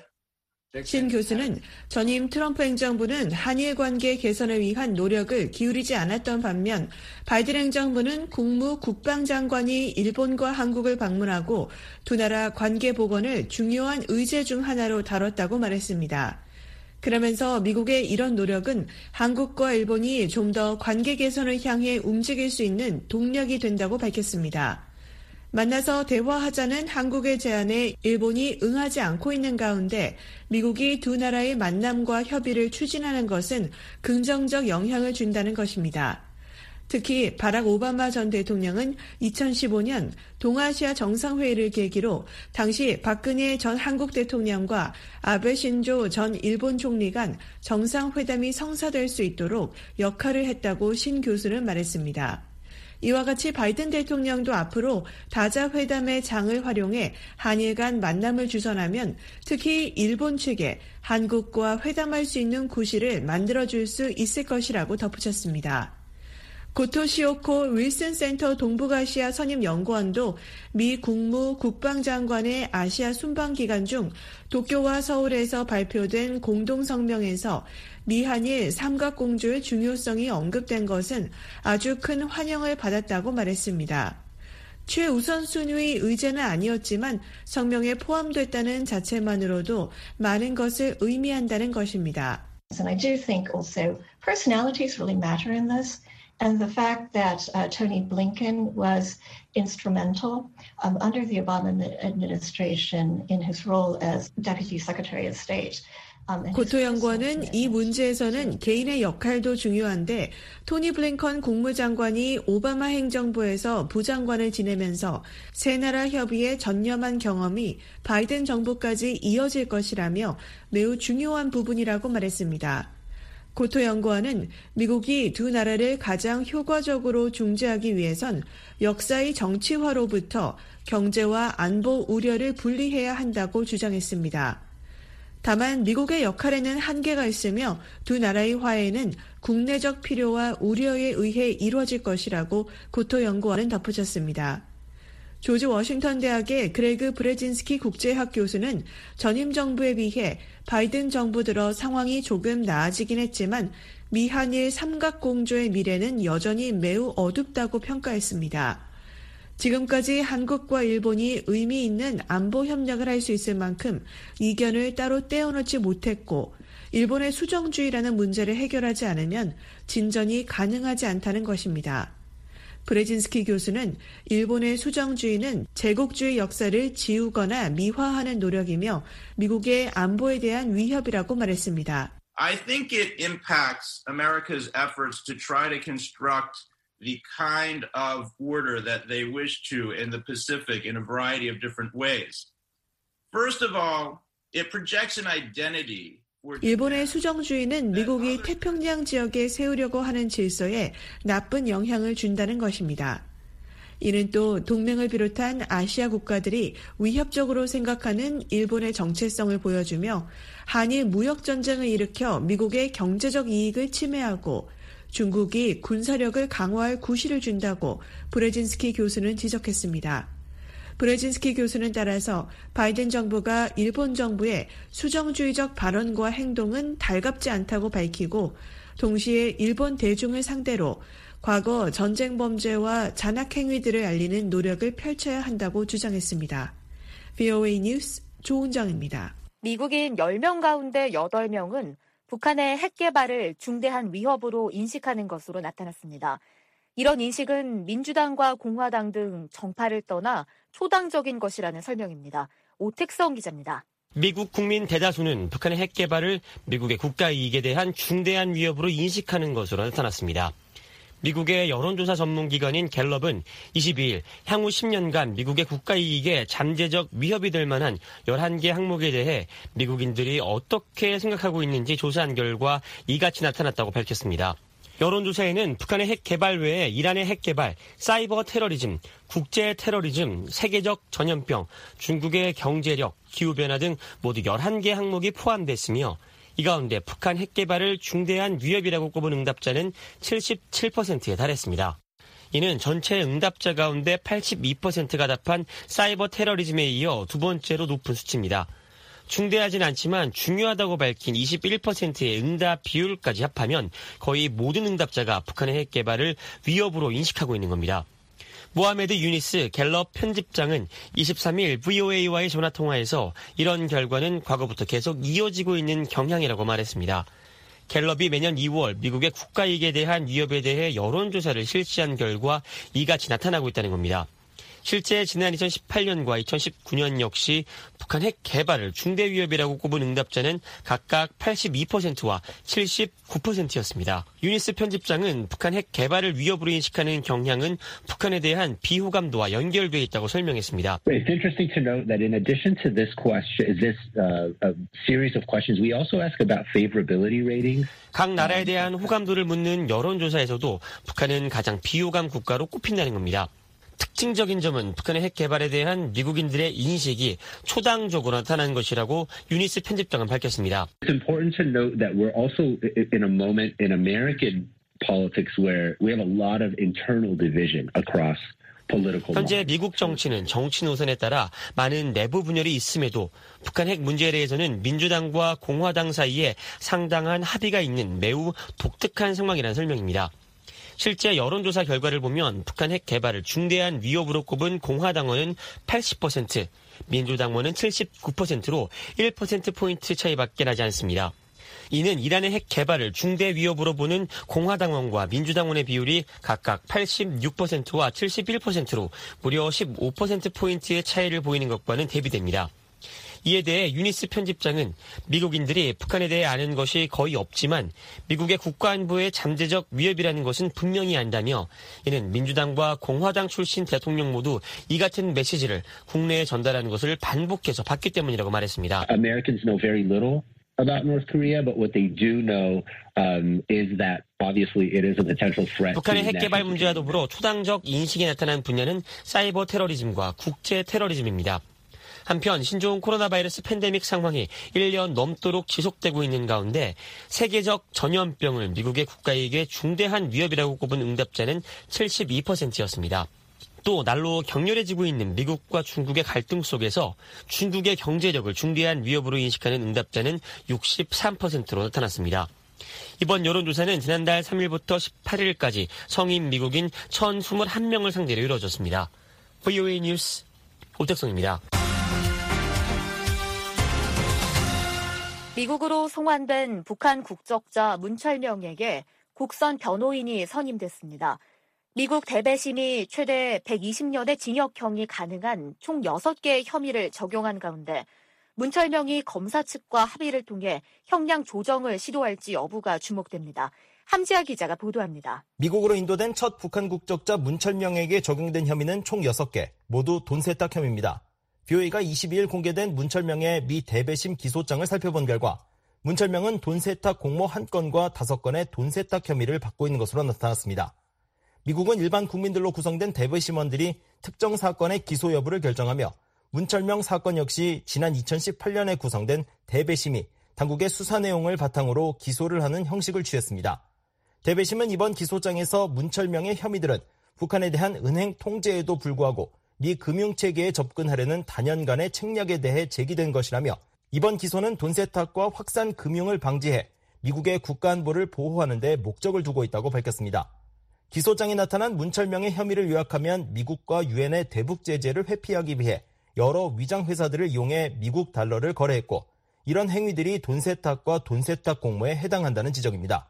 신 교수는 전임 트럼프 행정부는 한일 관계 개선을 위한 노력을 기울이지 않았던 반면 바이든 행정부는 국무 국방장관이 일본과 한국을 방문하고 두 나라 관계 복원을 중요한 의제 중 하나로 다뤘다고 말했습니다. 그러면서 미국의 이런 노력은 한국과 일본이 좀 더 관계 개선을 향해 움직일 수 있는 동력이 된다고 밝혔습니다. 만나서 대화하자는 한국의 제안에 일본이 응하지 않고 있는 가운데 미국이 두 나라의 만남과 협의를 추진하는 것은 긍정적 영향을 준다는 것입니다. 특히 바락 오바마 전 대통령은 2015년 동아시아 정상회의를 계기로 당시 박근혜 전 한국 대통령과 아베 신조 전 일본 총리 간 정상회담이 성사될 수 있도록 역할을 했다고 신 교수는 말했습니다. 이와 같이 바이든 대통령도 앞으로 다자회담의 장을 활용해 한일 간 만남을 주선하면 특히 일본 측에 한국과 회담할 수 있는 구실을 만들어줄 수 있을 것이라고 덧붙였습니다. 고토시오코 윌슨 센터 동북아시아 선임 연구원도 미 국무 국방장관의 아시아 순방 기간 중 도쿄와 서울에서 발표된 공동성명에서 미한일 삼각공조의 중요성이 언급된 것은 아주 큰 환영을 받았다고 말했습니다. 최우선순위 의제는 아니었지만 성명에 포함됐다는 자체만으로도 많은 것을 의미한다는 것입니다. And I do think also personalities really matter in this. And the fact that Tony Blinken was instrumental under the Obama administration in his role as Deputy Secretary of State. 고토 연구원은 이 문제에서는 개인의 역할도 중요한데 토니 블링컨 국무장관이 오바마 행정부에서 부장관을 지내면서 세 나라 협의에 전념한 경험이 바이든 정부까지 이어질 것이라며 매우 중요한 부분이라고 말했습니다. 고토 연구원은 미국이 두 나라를 가장 효과적으로 중재하기 위해선 역사의 정치화로부터 경제와 안보 우려를 분리해야 한다고 주장했습니다. 다만 미국의 역할에는 한계가 있으며 두 나라의 화해는 국내적 필요와 우려에 의해 이루어질 것이라고 고토 연구원은 덧붙였습니다. 조지 워싱턴 대학의 그레그 브레진스키 국제학 교수는 전임 정부에 비해 바이든 정부 들어 상황이 조금 나아지긴 했지만 미한일 삼각공조의 미래는 여전히 매우 어둡다고 평가했습니다. 지금까지 한국과 일본이 의미 있는 안보 협력을 할 수 있을 만큼 이견을 따로 떼어놓지 못했고 일본의 수정주의라는 문제를 해결하지 않으면 진전이 가능하지 않다는 것입니다. 브레진스키 교수는 일본의 수정주의는 제국주의 역사를 지우거나 미화하는 노력이며 미국의 안보에 대한 위협이라고 말했습니다. I think it impacts America's efforts to try to construct the kind of order that they wish to in the Pacific in a variety of different ways. First of all, it projects an identity. 일본의 수정주의는 미국이 태평양 지역에 세우려고 하는 질서에 나쁜 영향을 준다는 것입니다. 이는 또 동맹을 비롯한 아시아 국가들이 위협적으로 생각하는 일본의 정체성을 보여주며 한일 무역전쟁을 일으켜 미국의 경제적 이익을 침해하고 중국이 군사력을 강화할 구실을 준다고 브레진스키 교수는 지적했습니다. 브레진스키 교수는 따라서 바이든 정부가 일본 정부의 수정주의적 발언과 행동은 달갑지 않다고 밝히고 동시에 일본 대중을 상대로 과거 전쟁 범죄와 잔악 행위들을 알리는 노력을 펼쳐야 한다고 주장했습니다. VOA 뉴스 조은정입니다. 미국인 10명 가운데 8명은 북한의 핵 개발을 중대한 위협으로 인식하는 것으로 나타났습니다. 이런 인식은 민주당과 공화당 등 정파를 떠나 초당적인 것이라는 설명입니다. 오택성 기자입니다. 미국 국민 대다수는 북한의 핵 개발을 미국의 국가 이익에 대한 중대한 위협으로 인식하는 것으로 나타났습니다. 미국의 여론조사 전문기관인 갤럽은 22일 향후 10년간 미국의 국가 이익에 잠재적 위협이 될 만한 11개 항목에 대해 미국인들이 어떻게 생각하고 있는지 조사한 결과 이같이 나타났다고 밝혔습니다. 여론조사에는 북한의 핵 개발 외에 이란의 핵 개발, 사이버 테러리즘, 국제 테러리즘, 세계적 전염병, 중국의 경제력, 기후변화 등 모두 11개 항목이 포함됐으며 이 가운데 북한 핵 개발을 중대한 위협이라고 꼽은 응답자는 77%에 달했습니다. 이는 전체 응답자 가운데 82%가 답한 사이버 테러리즘에 이어 두 번째로 높은 수치입니다. 중대하진 않지만 중요하다고 밝힌 21%의 응답 비율까지 합하면 거의 모든 응답자가 북한의 핵 개발을 위협으로 인식하고 있는 겁니다. 모하메드 유니스 갤럽 편집장은 23일 VOA와의 전화통화에서 이런 결과는 과거부터 계속 이어지고 있는 경향이라고 말했습니다. 갤럽이 매년 2월 미국의 국가 이익에 대한 위협에 대해 여론조사를 실시한 결과 이같이 나타나고 있다는 겁니다. 실제 지난 2018년과 2019년 역시 북한 핵 개발을 중대 위협이라고 꼽은 응답자는 각각 82%와 79%였습니다. 유니스 편집장은 북한 핵 개발을 위협으로 인식하는 경향은 북한에 대한 비호감도와 연결돼 있다고 설명했습니다. It's interesting to note that in addition to this question, this series of questions, we also ask about favorability ratings. 각 나라에 대한 호감도를 묻는 여론조사에서도 북한은 가장 비호감 국가로 꼽힌다는 겁니다. 특징적인 점은 북한의 핵 개발에 대한 미국인들의 인식이 초당적으로 나타난 것이라고 유니스 편집장은 밝혔습니다. It's important to note that we're also in a moment in American politics where we have a lot of internal division across political. 현재 미국 정치는 정치 노선에 따라 많은 내부 분열이 있음에도 북한 핵 문제에 대해서는 민주당과 공화당 사이에 상당한 합의가 있는 매우 독특한 상황이라는 설명입니다. 실제 여론조사 결과를 보면 북한 핵 개발을 중대한 위협으로 꼽은 공화당원은 80%, 민주당원은 79%로 1%포인트 차이밖에 나지 않습니다. 이는 이란의 핵 개발을 중대 위협으로 보는 공화당원과 민주당원의 비율이 각각 86%와 71%로 무려 15%포인트의 차이를 보이는 것과는 대비됩니다. 이에 대해 유니스 편집장은 미국인들이 북한에 대해 아는 것이 거의 없지만 미국의 국가안보의 잠재적 위협이라는 것은 분명히 안다며 이는 민주당과 공화당 출신 대통령 모두 이 같은 메시지를 국내에 전달하는 것을 반복해서 봤기 때문이라고 말했습니다. Americans know very little about North Korea, but what they do know is that obviously it is a potential threat. 북한의 핵 개발 문제와 더불어 초당적 인식이 나타난 분야는 사이버 테러리즘과 국제 테러리즘입니다. 한편 신종 코로나 바이러스 팬데믹 상황이 1년 넘도록 지속되고 있는 가운데 세계적 전염병을 미국의 국가이익에 중대한 위협이라고 꼽은 응답자는 72%였습니다. 또 날로 격렬해지고 있는 미국과 중국의 갈등 속에서 중국의 경제력을 중대한 위협으로 인식하는 응답자는 63%로 나타났습니다. 이번 여론조사는 지난달 3일부터 18일까지 성인 미국인 1,021명을 상대로 이루어졌습니다. VOA 뉴스 오택성입니다. 미국으로 송환된 북한 국적자 문철명에게 국선 변호인이 선임됐습니다. 미국 대배심이 최대 120년의 징역형이 가능한 총 6개의 혐의를 적용한 가운데 문철명이 검사 측과 합의를 통해 형량 조정을 시도할지 여부가 주목됩니다. 함지아 기자가 보도합니다. 미국으로 인도된 첫 북한 국적자 문철명에게 적용된 혐의는 총 6개, 모두 돈 세탁 혐의입니다. VOA가 22일 공개된 문철명의 미 대배심 기소장을 살펴본 결과 문철명은 돈 세탁 공모 1건과 5건의 돈 세탁 혐의를 받고 있는 것으로 나타났습니다. 미국은 일반 국민들로 구성된 대배심원들이 특정 사건의 기소 여부를 결정하며 문철명 사건 역시 지난 2018년에 구성된 대배심이 당국의 수사 내용을 바탕으로 기소를 하는 형식을 취했습니다. 대배심은 이번 기소장에서 문철명의 혐의들은 북한에 대한 은행 통제에도 불구하고 미 금융체계에 접근하려는 단연간의 책략에 대해 제기된 것이라며 이번 기소는 돈 세탁과 확산 금융을 방지해 미국의 국가안보를 보호하는 데 목적을 두고 있다고 밝혔습니다. 기소장에 나타난 문철명의 혐의를 요약하면 미국과 유엔의 대북 제재를 회피하기 위해 여러 위장 회사들을 이용해 미국 달러를 거래했고 이런 행위들이 돈 세탁과 돈 세탁 공모에 해당한다는 지적입니다.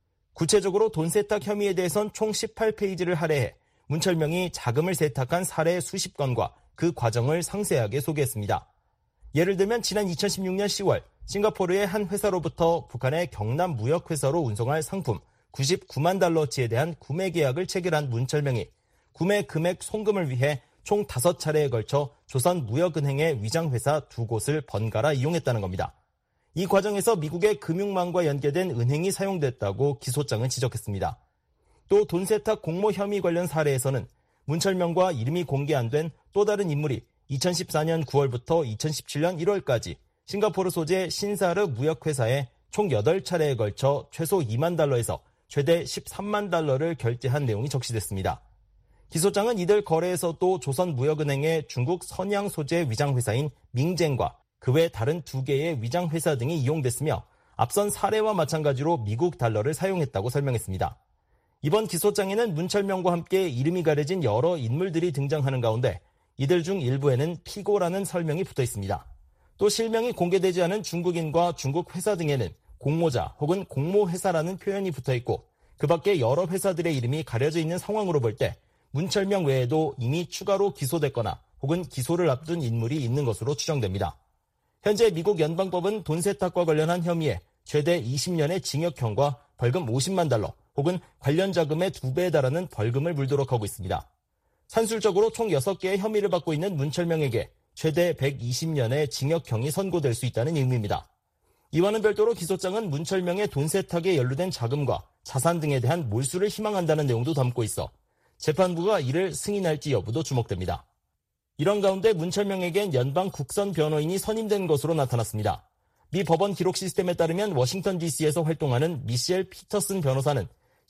구체적으로 돈 세탁 혐의에 대해선 총 18페이지를 할애해 문철명이 자금을 세탁한 사례 수십 건과 그 과정을 상세하게 소개했습니다. 예를 들면 지난 2016년 10월 싱가포르의 한 회사로부터 북한의 경남 무역회사로 운송할 상품 99만 달러치에 대한 구매 계약을 체결한 문철명이 구매 금액 송금을 위해 총 5차례에 걸쳐 조선무역은행의 위장회사 2곳을 번갈아 이용했다는 겁니다. 이 과정에서 미국의 금융망과 연계된 은행이 사용됐다고 기소장은 지적했습니다. 또 돈 세탁 공모 혐의 관련 사례에서는 문철명과 이름이 공개 안 된 또 다른 인물이 2014년 9월부터 2017년 1월까지 싱가포르 소재 신사르 무역회사에 총 8차례에 걸쳐 최소 2만 달러에서 최대 13만 달러를 결제한 내용이 적시됐습니다. 기소장은 이들 거래에서도 조선무역은행의 중국 선양 소재 위장회사인 밍젠과 그 외 다른 2개의 위장회사 등이 이용됐으며 앞선 사례와 마찬가지로 미국 달러를 사용했다고 설명했습니다. 이번 기소장에는 문철명과 함께 이름이 가려진 여러 인물들이 등장하는 가운데 이들 중 일부에는 피고라는 설명이 붙어 있습니다. 또 실명이 공개되지 않은 중국인과 중국 회사 등에는 공모자 혹은 공모회사라는 표현이 붙어 있고 그 밖에 여러 회사들의 이름이 가려져 있는 상황으로 볼 때 문철명 외에도 이미 추가로 기소됐거나 혹은 기소를 앞둔 인물이 있는 것으로 추정됩니다. 현재 미국 연방법은 돈 세탁과 관련한 혐의에 최대 20년의 징역형과 벌금 50만 달러 혹은 관련 자금의 2배에 달하는 벌금을 물도록 하고 있습니다. 산술적으로 총 6개의 혐의를 받고 있는 문철명에게 최대 120년의 징역형이 선고될 수 있다는 의미입니다. 이와는 별도로 기소장은 문철명의 돈 세탁에 연루된 자금과 자산 등에 대한 몰수를 희망한다는 내용도 담고 있어 재판부가 이를 승인할지 여부도 주목됩니다. 이런 가운데 문철명에겐 연방 국선 변호인이 선임된 것으로 나타났습니다. 미 법원 기록 시스템에 따르면 워싱턴 DC에서 활동하는 미셸 피터슨 변호사는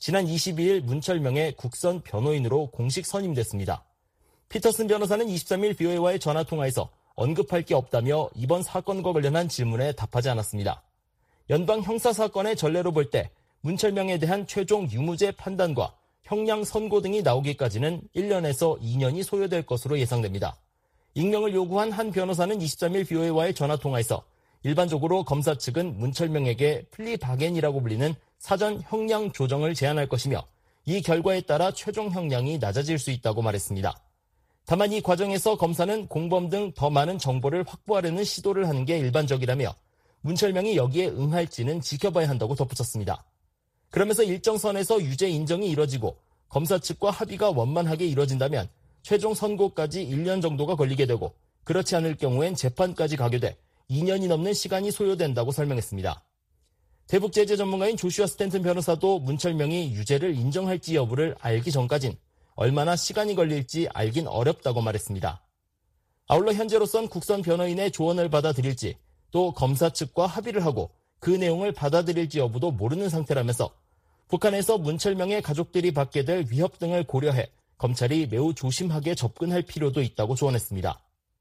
지난 22일 문철명의 국선 변호인으로 공식 선임됐습니다. 피터슨 변호사는 23일 BOA와의 전화통화에서 언급할 게 없다며 이번 사건과 관련한 질문에 답하지 않았습니다. 연방 형사사건의 전례로 볼 때 문철명에 대한 최종 유무죄 판단과 형량 선고 등이 나오기까지는 1년에서 2년이 소요될 것으로 예상됩니다. 익명을 요구한 한 변호사는 23일 BOA와의 전화통화에서 일반적으로 검사 측은 문철명에게 플리 바겐이라고 불리는 사전 형량 조정을 제안할 것이며 이 결과에 따라 최종 형량이 낮아질 수 있다고 말했습니다. 다만 이 과정에서 검사는 공범 등 더 많은 정보를 확보하려는 시도를 하는 게 일반적이라며 문철명이 여기에 응할지는 지켜봐야 한다고 덧붙였습니다. 그러면서 일정 선에서 유죄 인정이 이뤄지고 검사 측과 합의가 원만하게 이뤄진다면 최종 선고까지 1년 정도가 걸리게 되고 그렇지 않을 경우엔 재판까지 가게 돼 2년이 넘는 시간이 소요된다고 설명했습니다. 대북제재 전문가인 조슈아 스탠튼 변호사도 문철명이 유죄를 인정할지 여부를 알기 전까진 얼마나 시간이 걸릴지 알긴 어렵다고 말했습니다. 아울러 현재로선 국선 변호인의 조언을 받아들일지 또 검사 측과 합의를 하고 그 내용을 받아들일지 여부도 모르는 상태라면서 북한에서 문철명의 가족들이 받게 될 위협 등을 고려해 검찰이 매우 조심하게 접근할 필요도 있다고 조언했습니다.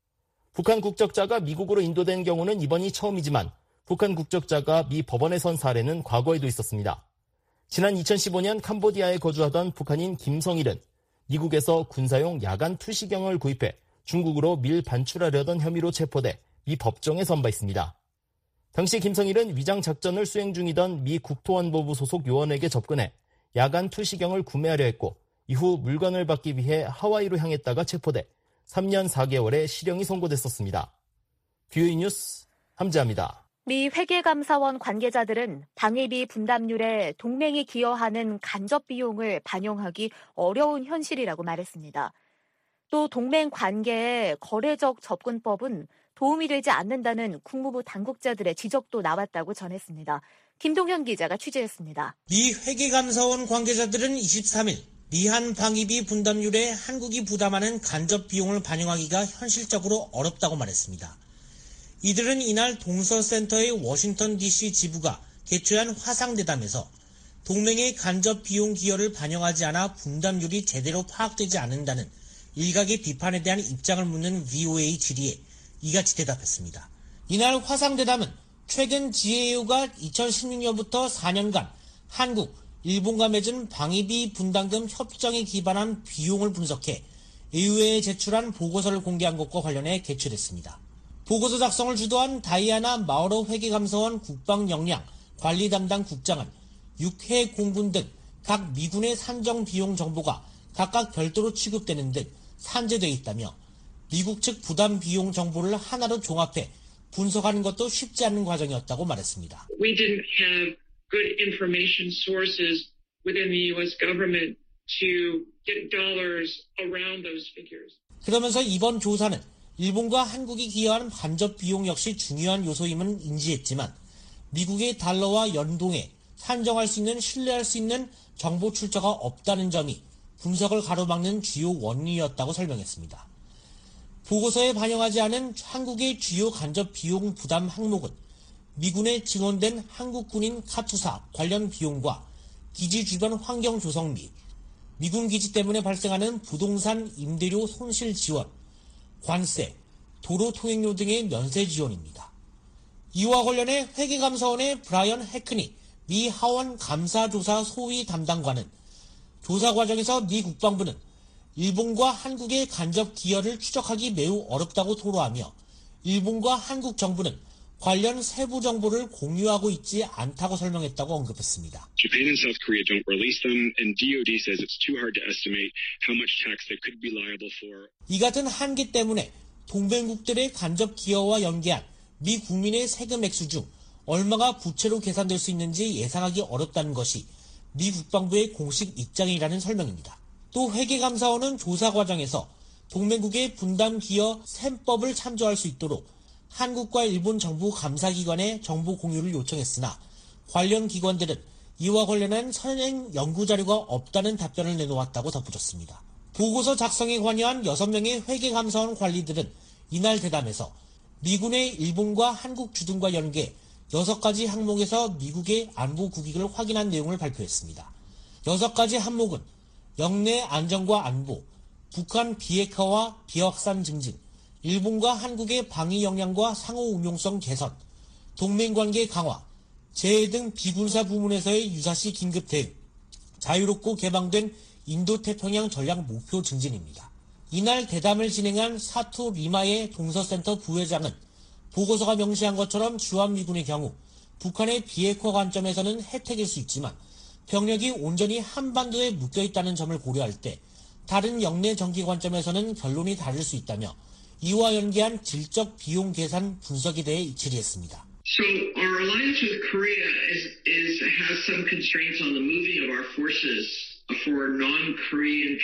북한 국적자가 미국으로 인도된 경우는 이번이 처음이지만 북한 국적자가 미 법원에 선 사례는 과거에도 있었습니다. 지난 2015년 캄보디아에 거주하던 북한인 김성일은 미국에서 군사용 야간 투시경을 구입해 중국으로 밀 반출하려던 혐의로 체포돼 미 법정에 선 바 있습니다. 당시 김성일은 위장 작전을 수행 중이던 미 국토안보부 소속 요원에게 접근해 야간 투시경을 구매하려 했고 이후 물건을 받기 위해 하와이로 향했다가 체포돼 3년 4개월의 실형이 선고됐었습니다. BOA 뉴스 함재합니다. 미 회계감사원 관계자들은 방위비 분담률에 동맹이 기여하는 간접 비용을 반영하기 어려운 현실이라고 말했습니다. 또 동맹 관계의 거래적 접근법은 도움이 되지 않는다는 국무부 당국자들의 지적도 나왔다고 전했습니다. 김동현 기자가 취재했습니다. 미 회계감사원 관계자들은 23일 미한 방위비 분담률에 한국이 부담하는 간접 비용을 반영하기가 현실적으로 어렵다고 말했습니다. 이들은 이날 동서센터의 워싱턴 DC 지부가 개최한 화상대담에서 동맹의 간접 비용 기여를 반영하지 않아 분담률이 제대로 파악되지 않는다는 일각의 비판에 대한 입장을 묻는 VOA 질의에 이같이 대답했습니다. 이날 화상대담은 최근 GAO가 2016년부터 4년간 한국, 일본과 맺은 방위비 분담금 협정에 기반한 비용을 분석해 의회에 제출한 보고서를 공개한 것과 관련해 개최됐습니다. 보고서 작성을 주도한 다이아나 마우러 회계감사원 국방역량 관리 담당 국장은 6회 공군 등 각 미군의 산정 비용 정보가 각각 별도로 취급되는 등 산재되어 있다며 미국 측 부담 비용 정보를 하나로 종합해 분석하는 것도 쉽지 않은 과정이었다고 말했습니다. We didn't have good information sources within the U.S. government to get dollars around those figures. 그러면서 이번 조사는 일본과 한국이 기여하는 간접 비용 역시 중요한 요소임은 인지했지만 미국의 달러와 연동해 산정할 수 있는 신뢰할 수 있는 정보 출처가 없다는 점이 분석을 가로막는 주요 원인이었다고 설명했습니다. 보고서에 반영하지 않은 한국의 주요 간접 비용 부담 항목은 미군에 증원된 한국 군인 카투사 관련 비용과 기지 주변 환경 조성 및 미군 기지 때문에 발생하는 부동산 임대료 손실 지원, 관세, 도로 통행료 등의 면세 지원입니다. 이와 관련해 회계감사원의 브라이언 해크니 미 하원 감사조사 소위 담당관은 조사 과정에서 미 국방부는 일본과 한국의 간접 기여를 추적하기 매우 어렵다고 토로하며 일본과 한국 정부는 관련 세부 정보를 공유하고 있지 않다고 설명했다고 언급했습니다. Japan and South Korea don't release them, and DoD says it's too hard to estimate how much tax they could be liable for. 이 같은 한계 때문에 동맹국들의 간접 기여와 연계한 미 국민의 세금 액수 중 얼마가 부채로 계산될 수 있는지 예상하기 어렵다는 것이 미 국방부의 공식 입장이라는 설명입니다. 또 회계감사원은 조사 과정에서 동맹국의 분담 기여 셈법을 참조할 수 있도록 한국과 일본 정부 감사기관의 정보 공유를 요청했으나 관련 기관들은 이와 관련한 선행 연구자료가 없다는 답변을 내놓았다고 덧붙였습니다. 보고서 작성에 관여한 6명의 회계감사원 관리들은 이날 대담에서 미군의 일본과 한국 주둔과 연계 6가지 항목에서 미국의 안보 국익을 확인한 내용을 발표했습니다. 6가지 항목은 영내 안정과 안보, 북한 비핵화와 비확산 증진, 일본과 한국의 방위 역량과 상호 운용성 개선, 동맹관계 강화, 재해 등 비군사 부문에서의 유사시 긴급 대응, 자유롭고 개방된 인도태평양 전략 목표 증진입니다. 이날 대담을 진행한 사토 리마의 동서센터 부회장은 보고서가 명시한 것처럼 주한미군의 경우 북한의 비핵화 관점에서는 혜택일 수 있지만 병력이 온전히 한반도에 묶여있다는 점을 고려할 때 다른 영내 정기 관점에서는 결론이 다를 수 있다며 이와 연계한 질적 비용 계산 분석에 대해 질의했습니다. So our alliance with Korea has some constraints on the moving of our forces for non-Korean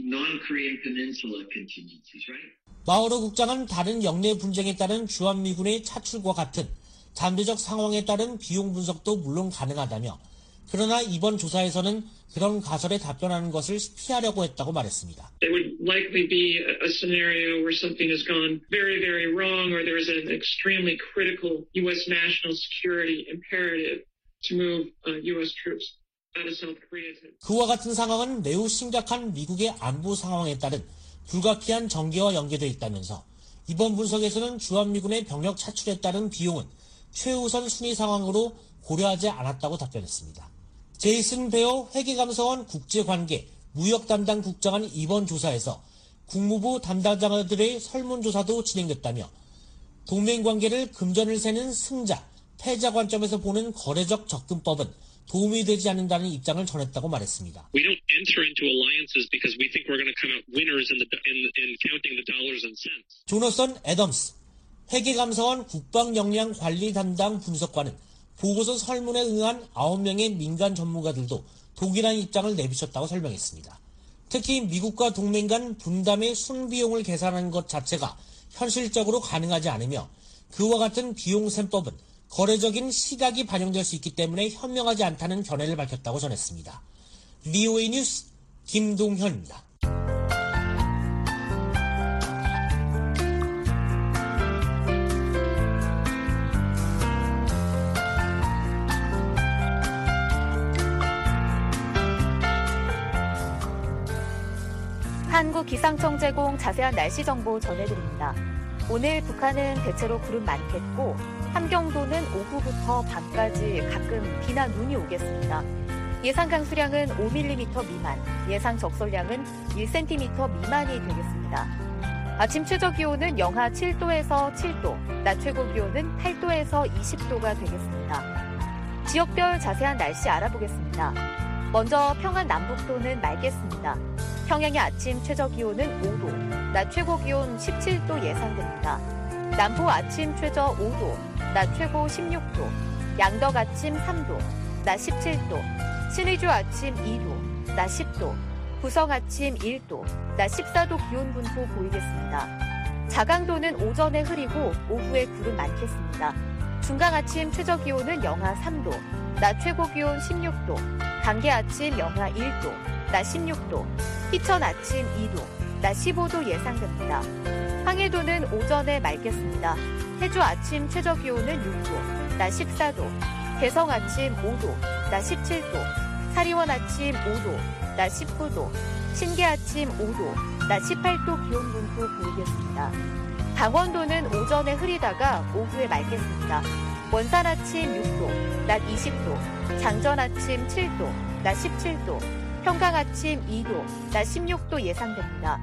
peninsula contingencies, right? 마오로 국장은 다른 영내 분쟁에 따른 주한미군의 차출과 같은 잠재적 상황에 따른 비용 분석도 물론 가능하다며 그러나 이번 조사에서는 그런 가설에 답변하는 것을 피하려고 했다고 말했습니다. There would likely be a scenario where something has gone very, very wrong or there is an extremely critical U.S. national security imperative to move U.S. troops out of South Korea. 그와 같은 상황은 매우 심각한 미국의 안보 상황에 따른 불가피한 전개와 연계되어 있다면서 이번 분석에서는 주한미군의 병력 차출에 따른 비용은 최우선 순위 상황으로 고려하지 않았다고 답변했습니다. 제이슨 베어 회계감사원 국제관계 무역 담당 국장은 이번 조사에서 국무부 담당자들의 설문조사도 진행됐다며 동맹관계를 금전을 세는 승자, 패자 관점에서 보는 거래적 접근법은 도움이 되지 않는다는 입장을 전했다고 말했습니다. We don't enter into alliances because we think we're going to come out winners in counting the dollars and cents. 조너선 애덤스 회계감사원 국방역량 관리 담당 분석관은 보고서 설문에 응한 9명의 민간 전문가들도 동일한 입장을 내비쳤다고 설명했습니다. 특히 미국과 동맹 간 분담의 순비용을 계산하는 것 자체가 현실적으로 가능하지 않으며 그와 같은 비용 셈법은 거래적인 시각이 반영될 수 있기 때문에 현명하지 않다는 견해를 밝혔다고 전했습니다. VOA 뉴스 김동현입니다. 한국기상청 제공 자세한 날씨 정보 전해드립니다. 오늘 북한은 대체로 구름 많겠고 함경도는 오후부터 밤까지 가끔 비나 눈이 오겠습니다. 예상 강수량은 5mm 미만, 예상 적설량은 1cm 미만이 되겠습니다. 아침 최저 기온은 영하 7도에서 7도, 낮 최고 기온은 8도에서 20도가 되겠습니다. 지역별 자세한 날씨 알아보겠습니다. 먼저 평안 남북도는 맑겠습니다. 평양의 아침 최저 기온은 5도, 낮 최고 기온 17도 예상됩니다. 남포 아침 최저 5도, 낮 최고 16도, 양덕 아침 3도, 낮 17도, 신의주 아침 2도, 낮 10도, 구성 아침 1도, 낮 14도 기온 분포 보이겠습니다. 자강도는 오전에 흐리고 오후에 구름 많겠습니다. 중강 아침 최저 기온은 영하 3도, 낮 최고 기온 16도, 단계 아침 영하 1도, 낮 16도, 희천 아침 2도, 낮 15도 예상됩니다. 황해도는 오전에 맑겠습니다. 해주 아침 최저 기온은 6도, 낮 14도, 개성 아침 5도, 낮 17도, 사리원 아침 5도, 낮 19도, 신계 아침 5도, 낮 18도 기온 분포 보이겠습니다. 강원도는 오전에 흐리다가 오후에 맑겠습니다. 원산 아침 6도, 낮 20도, 장전 아침 7도, 낮 17도, 평강 아침 2도, 낮 16도 예상됩니다.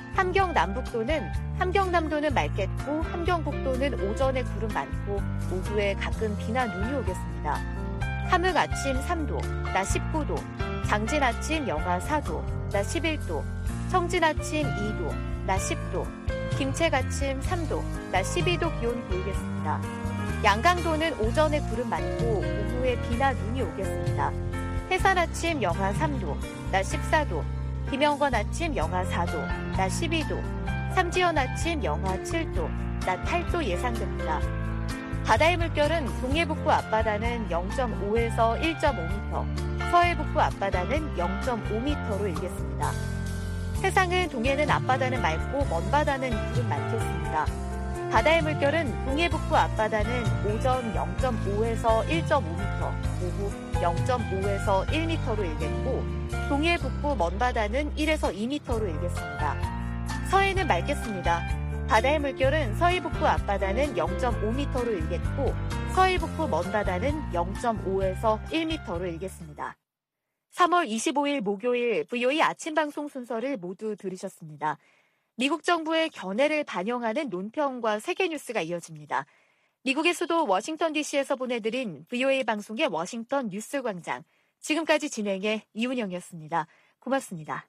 함경남도는 맑겠고 함경북도는 오전에 구름 많고 오후에 가끔 비나 눈이 오겠습니다. 함흥 아침 3도, 낮 19도, 장진 아침 영하 4도, 낮 11도, 청진 아침 2도, 낮 10도, 김책 아침 3도, 낮 12도 기온 보이겠습니다. 양강도는 오전에 구름 많고 오후에 비나 눈이 오겠습니다. 해산 아침 영하 3도, 낮 14도, 김영건 아침 영하 4도, 낮 12도, 삼지연 아침 영하 7도, 낮 8도 예상됩니다. 바다의 물결은 동해북부 앞바다는 0.5에서 1.5m, 서해북부 앞바다는 0.5m로 일겠습니다. 해상은 동해는 앞바다는 맑고 먼바다는 구름 많겠습니다. 바다의 물결은 동해북부 앞바다는 오전 0.5에서 1.5m, 오후 0.5에서 1m로 일겠고 동해 북부 먼바다는 1에서 2m로 일겠습니다. 서해는 맑겠습니다. 바다의 물결은 서해 북부 앞바다는 0.5m로 일겠고 서해 북부 먼바다는 0.5에서 1m로 일겠습니다. 3월 25일 목요일 VOA 아침 방송 순서를 모두 들으셨습니다. 미국 정부의 견해를 반영하는 논평과 세계 뉴스가 이어집니다. 미국의 수도 워싱턴 DC에서 보내드린 VOA 방송의 워싱턴 뉴스 광장. 지금까지 진행의 이은영이었습니다. 고맙습니다.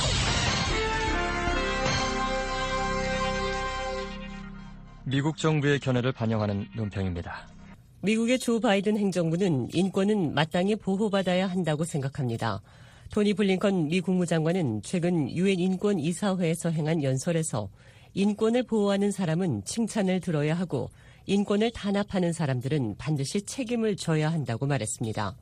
미국 정부의 견해를 반영하는 논평입니다. 미국의 조 바이든 행정부는 인권은 마땅히 보호받아야 한다고 생각합니다. 토니 블링컨 미 국무장관은 최근 유엔 인권 이사회에서 행한 연설에서 인권을 보호하는 사람은 칭찬을 들어야 하고 인권을 탄압하는 사람들은 반드시 책임을 져야 한다고 말했습니다.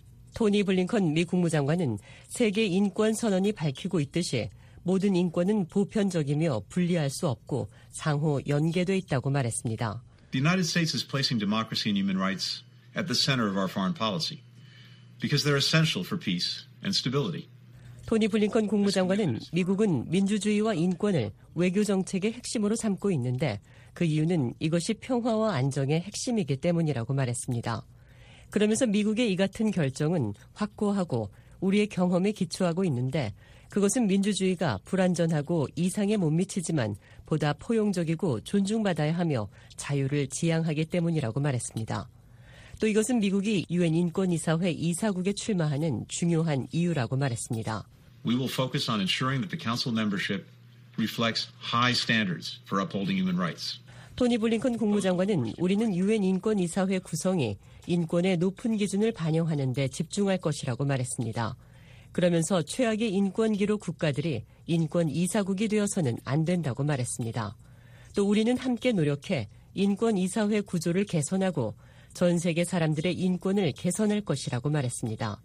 토니 블링컨 미 국무장관은 세계 인권 선언이 밝히고 있듯이 모든 인권은 보편적이며 분리할 수 없고 상호 연계돼 있다고 말했습니다. The United States is placing democracy and human rights at the center of our foreign policy because they're essential for peace and stability. 토니 블링컨 국무장관은 미국은 민주주의와 인권을 외교 정책의 핵심으로 삼고 있는데 그 이유는 이것이 평화와 안정의 핵심이기 때문이라고 말했습니다. 그러면서 미국의 이 같은 결정은 확고하고 우리의 경험에 기초하고 있는데 그것은 민주주의가 불완전하고 이상에 못 미치지만 보다 포용적이고 존중받아야 하며 자유를 지향하기 때문이라고 말했습니다. 또 이것은 미국이 유엔 인권이사회 이사국에 출마하는 중요한 이유라고 말했습니다. We will focus on ensuring that the council membership reflects high standards for upholding human rights. 토니 블링컨 국무장관은 우리는 유엔 인권이사회 구성이 인권의 높은 기준을 반영하는 데 집중할 것이라고 말했습니다. 그러면서 최악의 인권 기록 국가들이 인권 이사국이 되어서는 안 된다고 말했습니다. 또 우리는 함께 노력해 인권 이사회 구조를 개선하고 전 세계 사람들의 인권을 개선할 것이라고 말했습니다.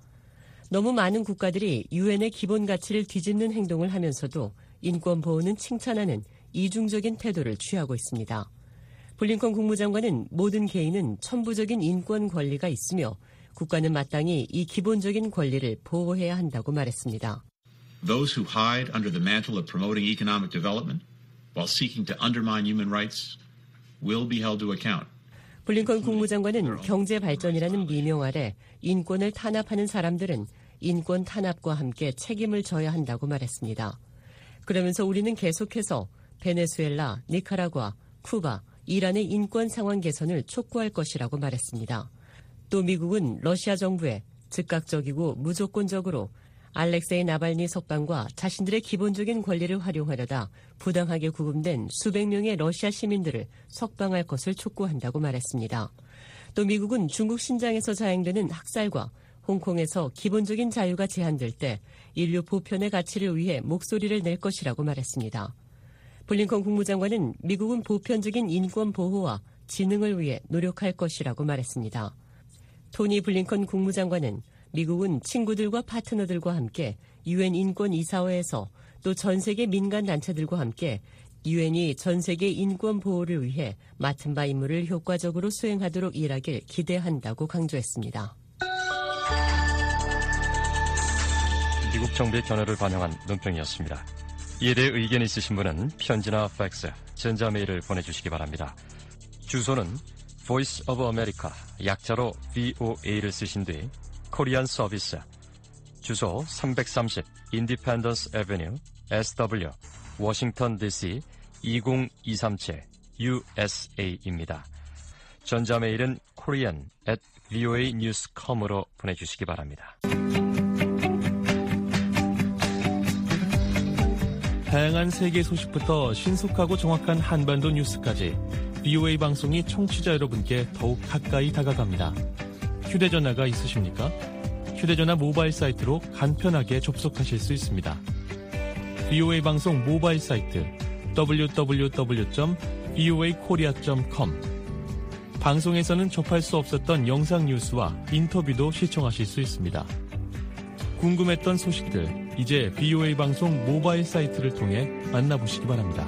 너무 많은 국가들이 유엔의 기본 가치를 뒤집는 행동을 하면서도 인권 보호는 칭찬하는 이중적인 태도를 취하고 있습니다. 블링컨 국무장관은 모든 개인은 천부적인 인권 권리가 있으며 국가는 마땅히 이 기본적인 권리를 보호해야 한다고 말했습니다. Those who hide under the mantle of promoting economic development while seeking to undermine human rights will be held to account. 블링컨 국무장관은 경제 발전이라는 미명 아래 인권을 탄압하는 사람들은 인권 탄압과 함께 책임을 져야 한다고 말했습니다. 그러면서 우리는 계속해서 베네수엘라, 니카라과, 쿠바, 이란의 인권 상황 개선을 촉구할 것이라고 말했습니다. 또 미국은 러시아 정부에 즉각적이고 무조건적으로 알렉세이 나발니 석방과 자신들의 기본적인 권리를 활용하려다 부당하게 구금된 수백 명의 러시아 시민들을 석방할 것을 촉구한다고 말했습니다. 또 미국은 중국 신장에서 자행되는 학살과 홍콩에서 기본적인 자유가 제한될 때 인류 보편의 가치를 위해 목소리를 낼 것이라고 말했습니다. 블링컨 국무장관은 미국은 보편적인 인권 보호와 진흥을 위해 노력할 것이라고 말했습니다. 토니 블링컨 국무장관은 미국은 친구들과 파트너들과 함께 유엔 인권 이사회에서 또 전 세계 민간 단체들과 함께 유엔이 전 세계 인권 보호를 위해 맡은 바 임무를 효과적으로 수행하도록 일하길 기대한다고 강조했습니다. 미국 정부의 견해를 반영한 논평이었습니다. 이에 대해 의견이 있으신 분은 편지나 팩스, 전자메일을 보내주시기 바랍니다. 주소는 Voice of America, 약자로 VOA를 쓰신 뒤 코리안 서비스, 주소 330 Independence Avenue, SW, 워싱턴 DC 20237 USA입니다. 전자메일은 korean@voanews.com으로 보내주시기 바랍니다. 다양한 세계 소식부터 신속하고 정확한 한반도 뉴스까지 VOA 방송이 청취자 여러분께 더욱 가까이 다가갑니다. 휴대전화가 있으십니까? 휴대전화 모바일 사이트로 간편하게 접속하실 수 있습니다. VOA 방송 모바일 사이트 www.voakorea.com. 방송에서는 접할 수 없었던 영상 뉴스와 인터뷰도 시청하실 수 있습니다. 궁금했던 소식들, 이제 VOA 방송 모바일 사이트를 통해 만나보시기 바랍니다.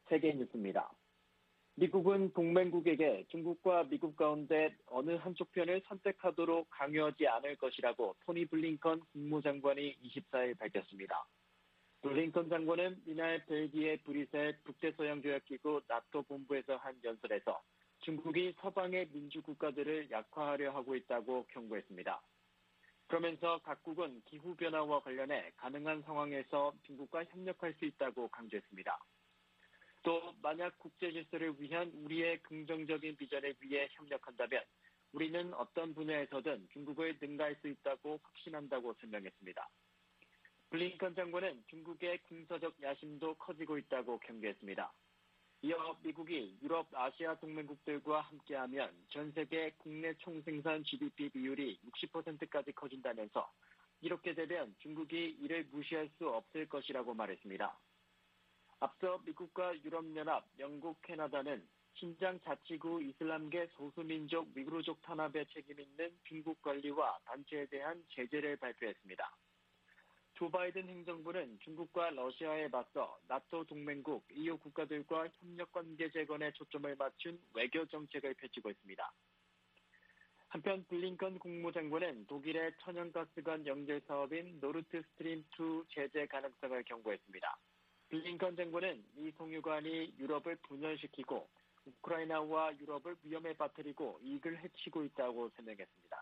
세계 뉴스입니다. 미국은 동맹국에게 중국과 미국 가운데 어느 한쪽 편을 선택하도록 강요하지 않을 것이라고 토니 블링컨 국무장관이 24일 밝혔습니다. 블링컨 장관은 이날 벨기에 브뤼셀 북대서양조약기구 나토 본부에서 한 연설에서 중국이 서방의 민주국가들을 약화하려 하고 있다고 경고했습니다. 그러면서 각국은 기후변화와 관련해 가능한 상황에서 중국과 협력할 수 있다고 강조했습니다. 또 만약 국제 질서를 위한 우리의 긍정적인 비전에 위해 협력한다면 우리는 어떤 분야에서든 중국을 능가할 수 있다고 확신한다고 설명했습니다. 블링컨 장관은 중국의 군사적 야심도 커지고 있다고 경고했습니다. 이어 미국이 유럽, 아시아 동맹국들과 함께하면 전 세계 국내 총생산 GDP 비율이 60%까지 커진다면서 이렇게 되면 중국이 이를 무시할 수 없을 것이라고 말했습니다. 앞서 미국과 유럽연합, 영국, 캐나다는 신장 자치구 이슬람계 소수민족 위구르족 탄압에 책임 있는 중국 관리와 단체에 대한 제재를 발표했습니다. 조 바이든 행정부는 중국과 러시아에 맞서 나토 동맹국, EU 국가들과 협력관계 재건에 초점을 맞춘 외교 정책을 펼치고 있습니다. 한편 블링컨 국무장관은 독일의 천연가스관 연결 사업인 노르트 스트림 2 제재 가능성을 경고했습니다. 블링컨 장관은 이 송유관이 유럽을 분열시키고 우크라이나와 유럽을 위험에 빠뜨리고 이익을 해치고 있다고 설명했습니다.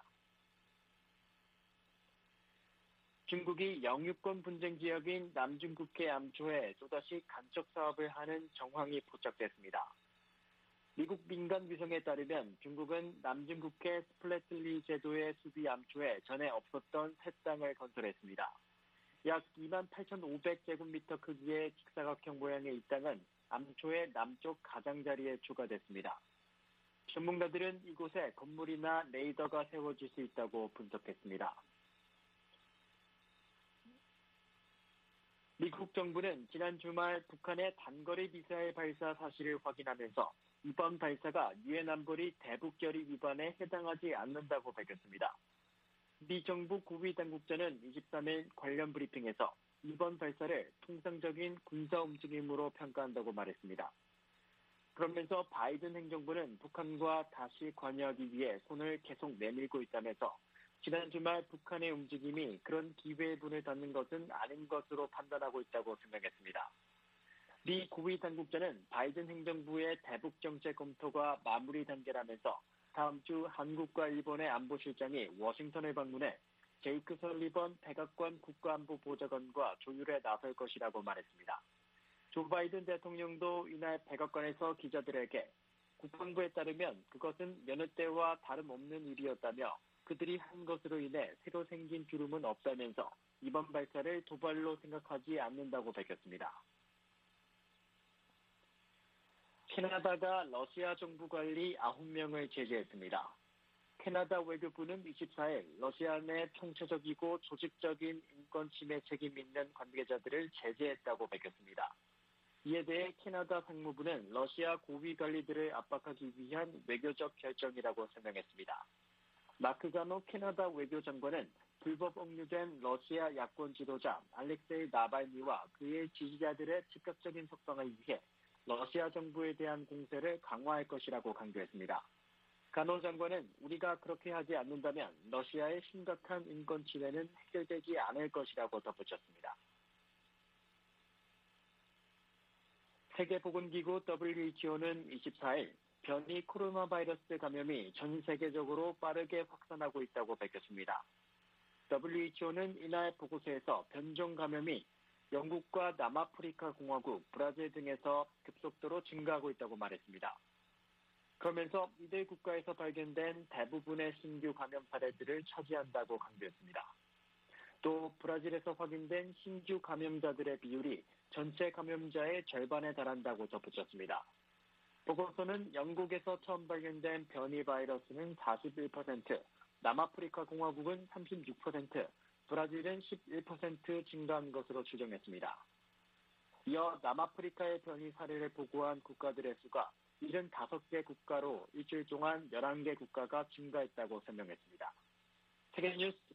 중국이 영유권 분쟁 지역인 남중국해 암초에 또다시 간척 사업을 하는 정황이 포착됐습니다. 미국 민간 위성에 따르면 중국은 남중국해 스플래틀리 제도의 수비 암초에 전에 없었던 새 땅을 건설했습니다. 약 28,500제곱미터 크기의 직사각형 모양의 이 땅은 암초의 남쪽 가장자리에 추가됐습니다. 전문가들은 이곳에 건물이나 레이더가 세워질 수 있다고 분석했습니다. 미국 정부는 지난 주말 북한의 단거리 미사일 발사 사실을 확인하면서 이번 발사가 유엔 안보리 대북결의 위반에 해당하지 않는다고 밝혔습니다. 미 정부 고위 당국자는 23일 관련 브리핑에서 이번 발사를 통상적인 군사 움직임으로 평가한다고 말했습니다. 그러면서 바이든 행정부는 북한과 다시 관여하기 위해 손을 계속 내밀고 있다면서 지난 주말 북한의 움직임이 그런 기회의 문을 닫는 것은 아닌 것으로 판단하고 있다고 설명했습니다. 미 고위 당국자는 바이든 행정부의 대북 정책 검토가 마무리 단계라면서 다음 주 한국과 일본의 안보실장이 워싱턴을 방문해 제이크 설리번 백악관 국가안보보좌관과 조율에 나설 것이라고 말했습니다. 조 바이든 대통령도 이날 백악관에서 기자들에게 국방부에 따르면 그것은 여느 때와 다름없는 일이었다며 그들이 한 것으로 인해 새로 생긴 주름은 없다면서 이번 발사를 도발로 생각하지 않는다고 밝혔습니다. 캐나다가 러시아 정부 관리 9명을 제재했습니다. 캐나다 외교부는 24일 러시아 내 총체적이고 조직적인 인권 침해 책임 있는 관계자들을 제재했다고 밝혔습니다. 이에 대해 캐나다 상무부는 러시아 고위 관리들을 압박하기 위한 외교적 결정이라고 설명했습니다. 마크 가노 캐나다 외교장관은 불법 억류된 러시아 야권 지도자 알렉세이 나발니와 그의 지지자들의 즉각적인 석방을 위해 러시아 정부에 대한 공세를 강화할 것이라고 강조했습니다. 가노 장관은 우리가 그렇게 하지 않는다면 러시아의 심각한 인권 침해는 해결되지 않을 것이라고 덧붙였습니다. 세계보건기구 WHO는 24일 변이 코로나 바이러스 감염이 전 세계적으로 빠르게 확산하고 있다고 밝혔습니다. WHO는 이날 보고서에서 변종 감염이 영국과 남아프리카 공화국, 브라질 등에서 급속도로 증가하고 있다고 말했습니다. 그러면서 이들 국가에서 발견된 대부분의 신규 감염 사례들을 차지한다고 강조했습니다. 또 브라질에서 확인된 신규 감염자들의 비율이 전체 감염자의 절반에 달한다고 덧붙였습니다. 보고서는 영국에서 처음 발견된 변이 바이러스는 41%, 남아프리카 공화국은 36%, 브라질은 11% 증가한 것으로 추정했습니다. 이어 남아프리카의 변이 사례를 보고한 국가들의 수가 75개 국가로 일주일 동안 11개 국가가 증가했다고 설명했습니다. 세계뉴스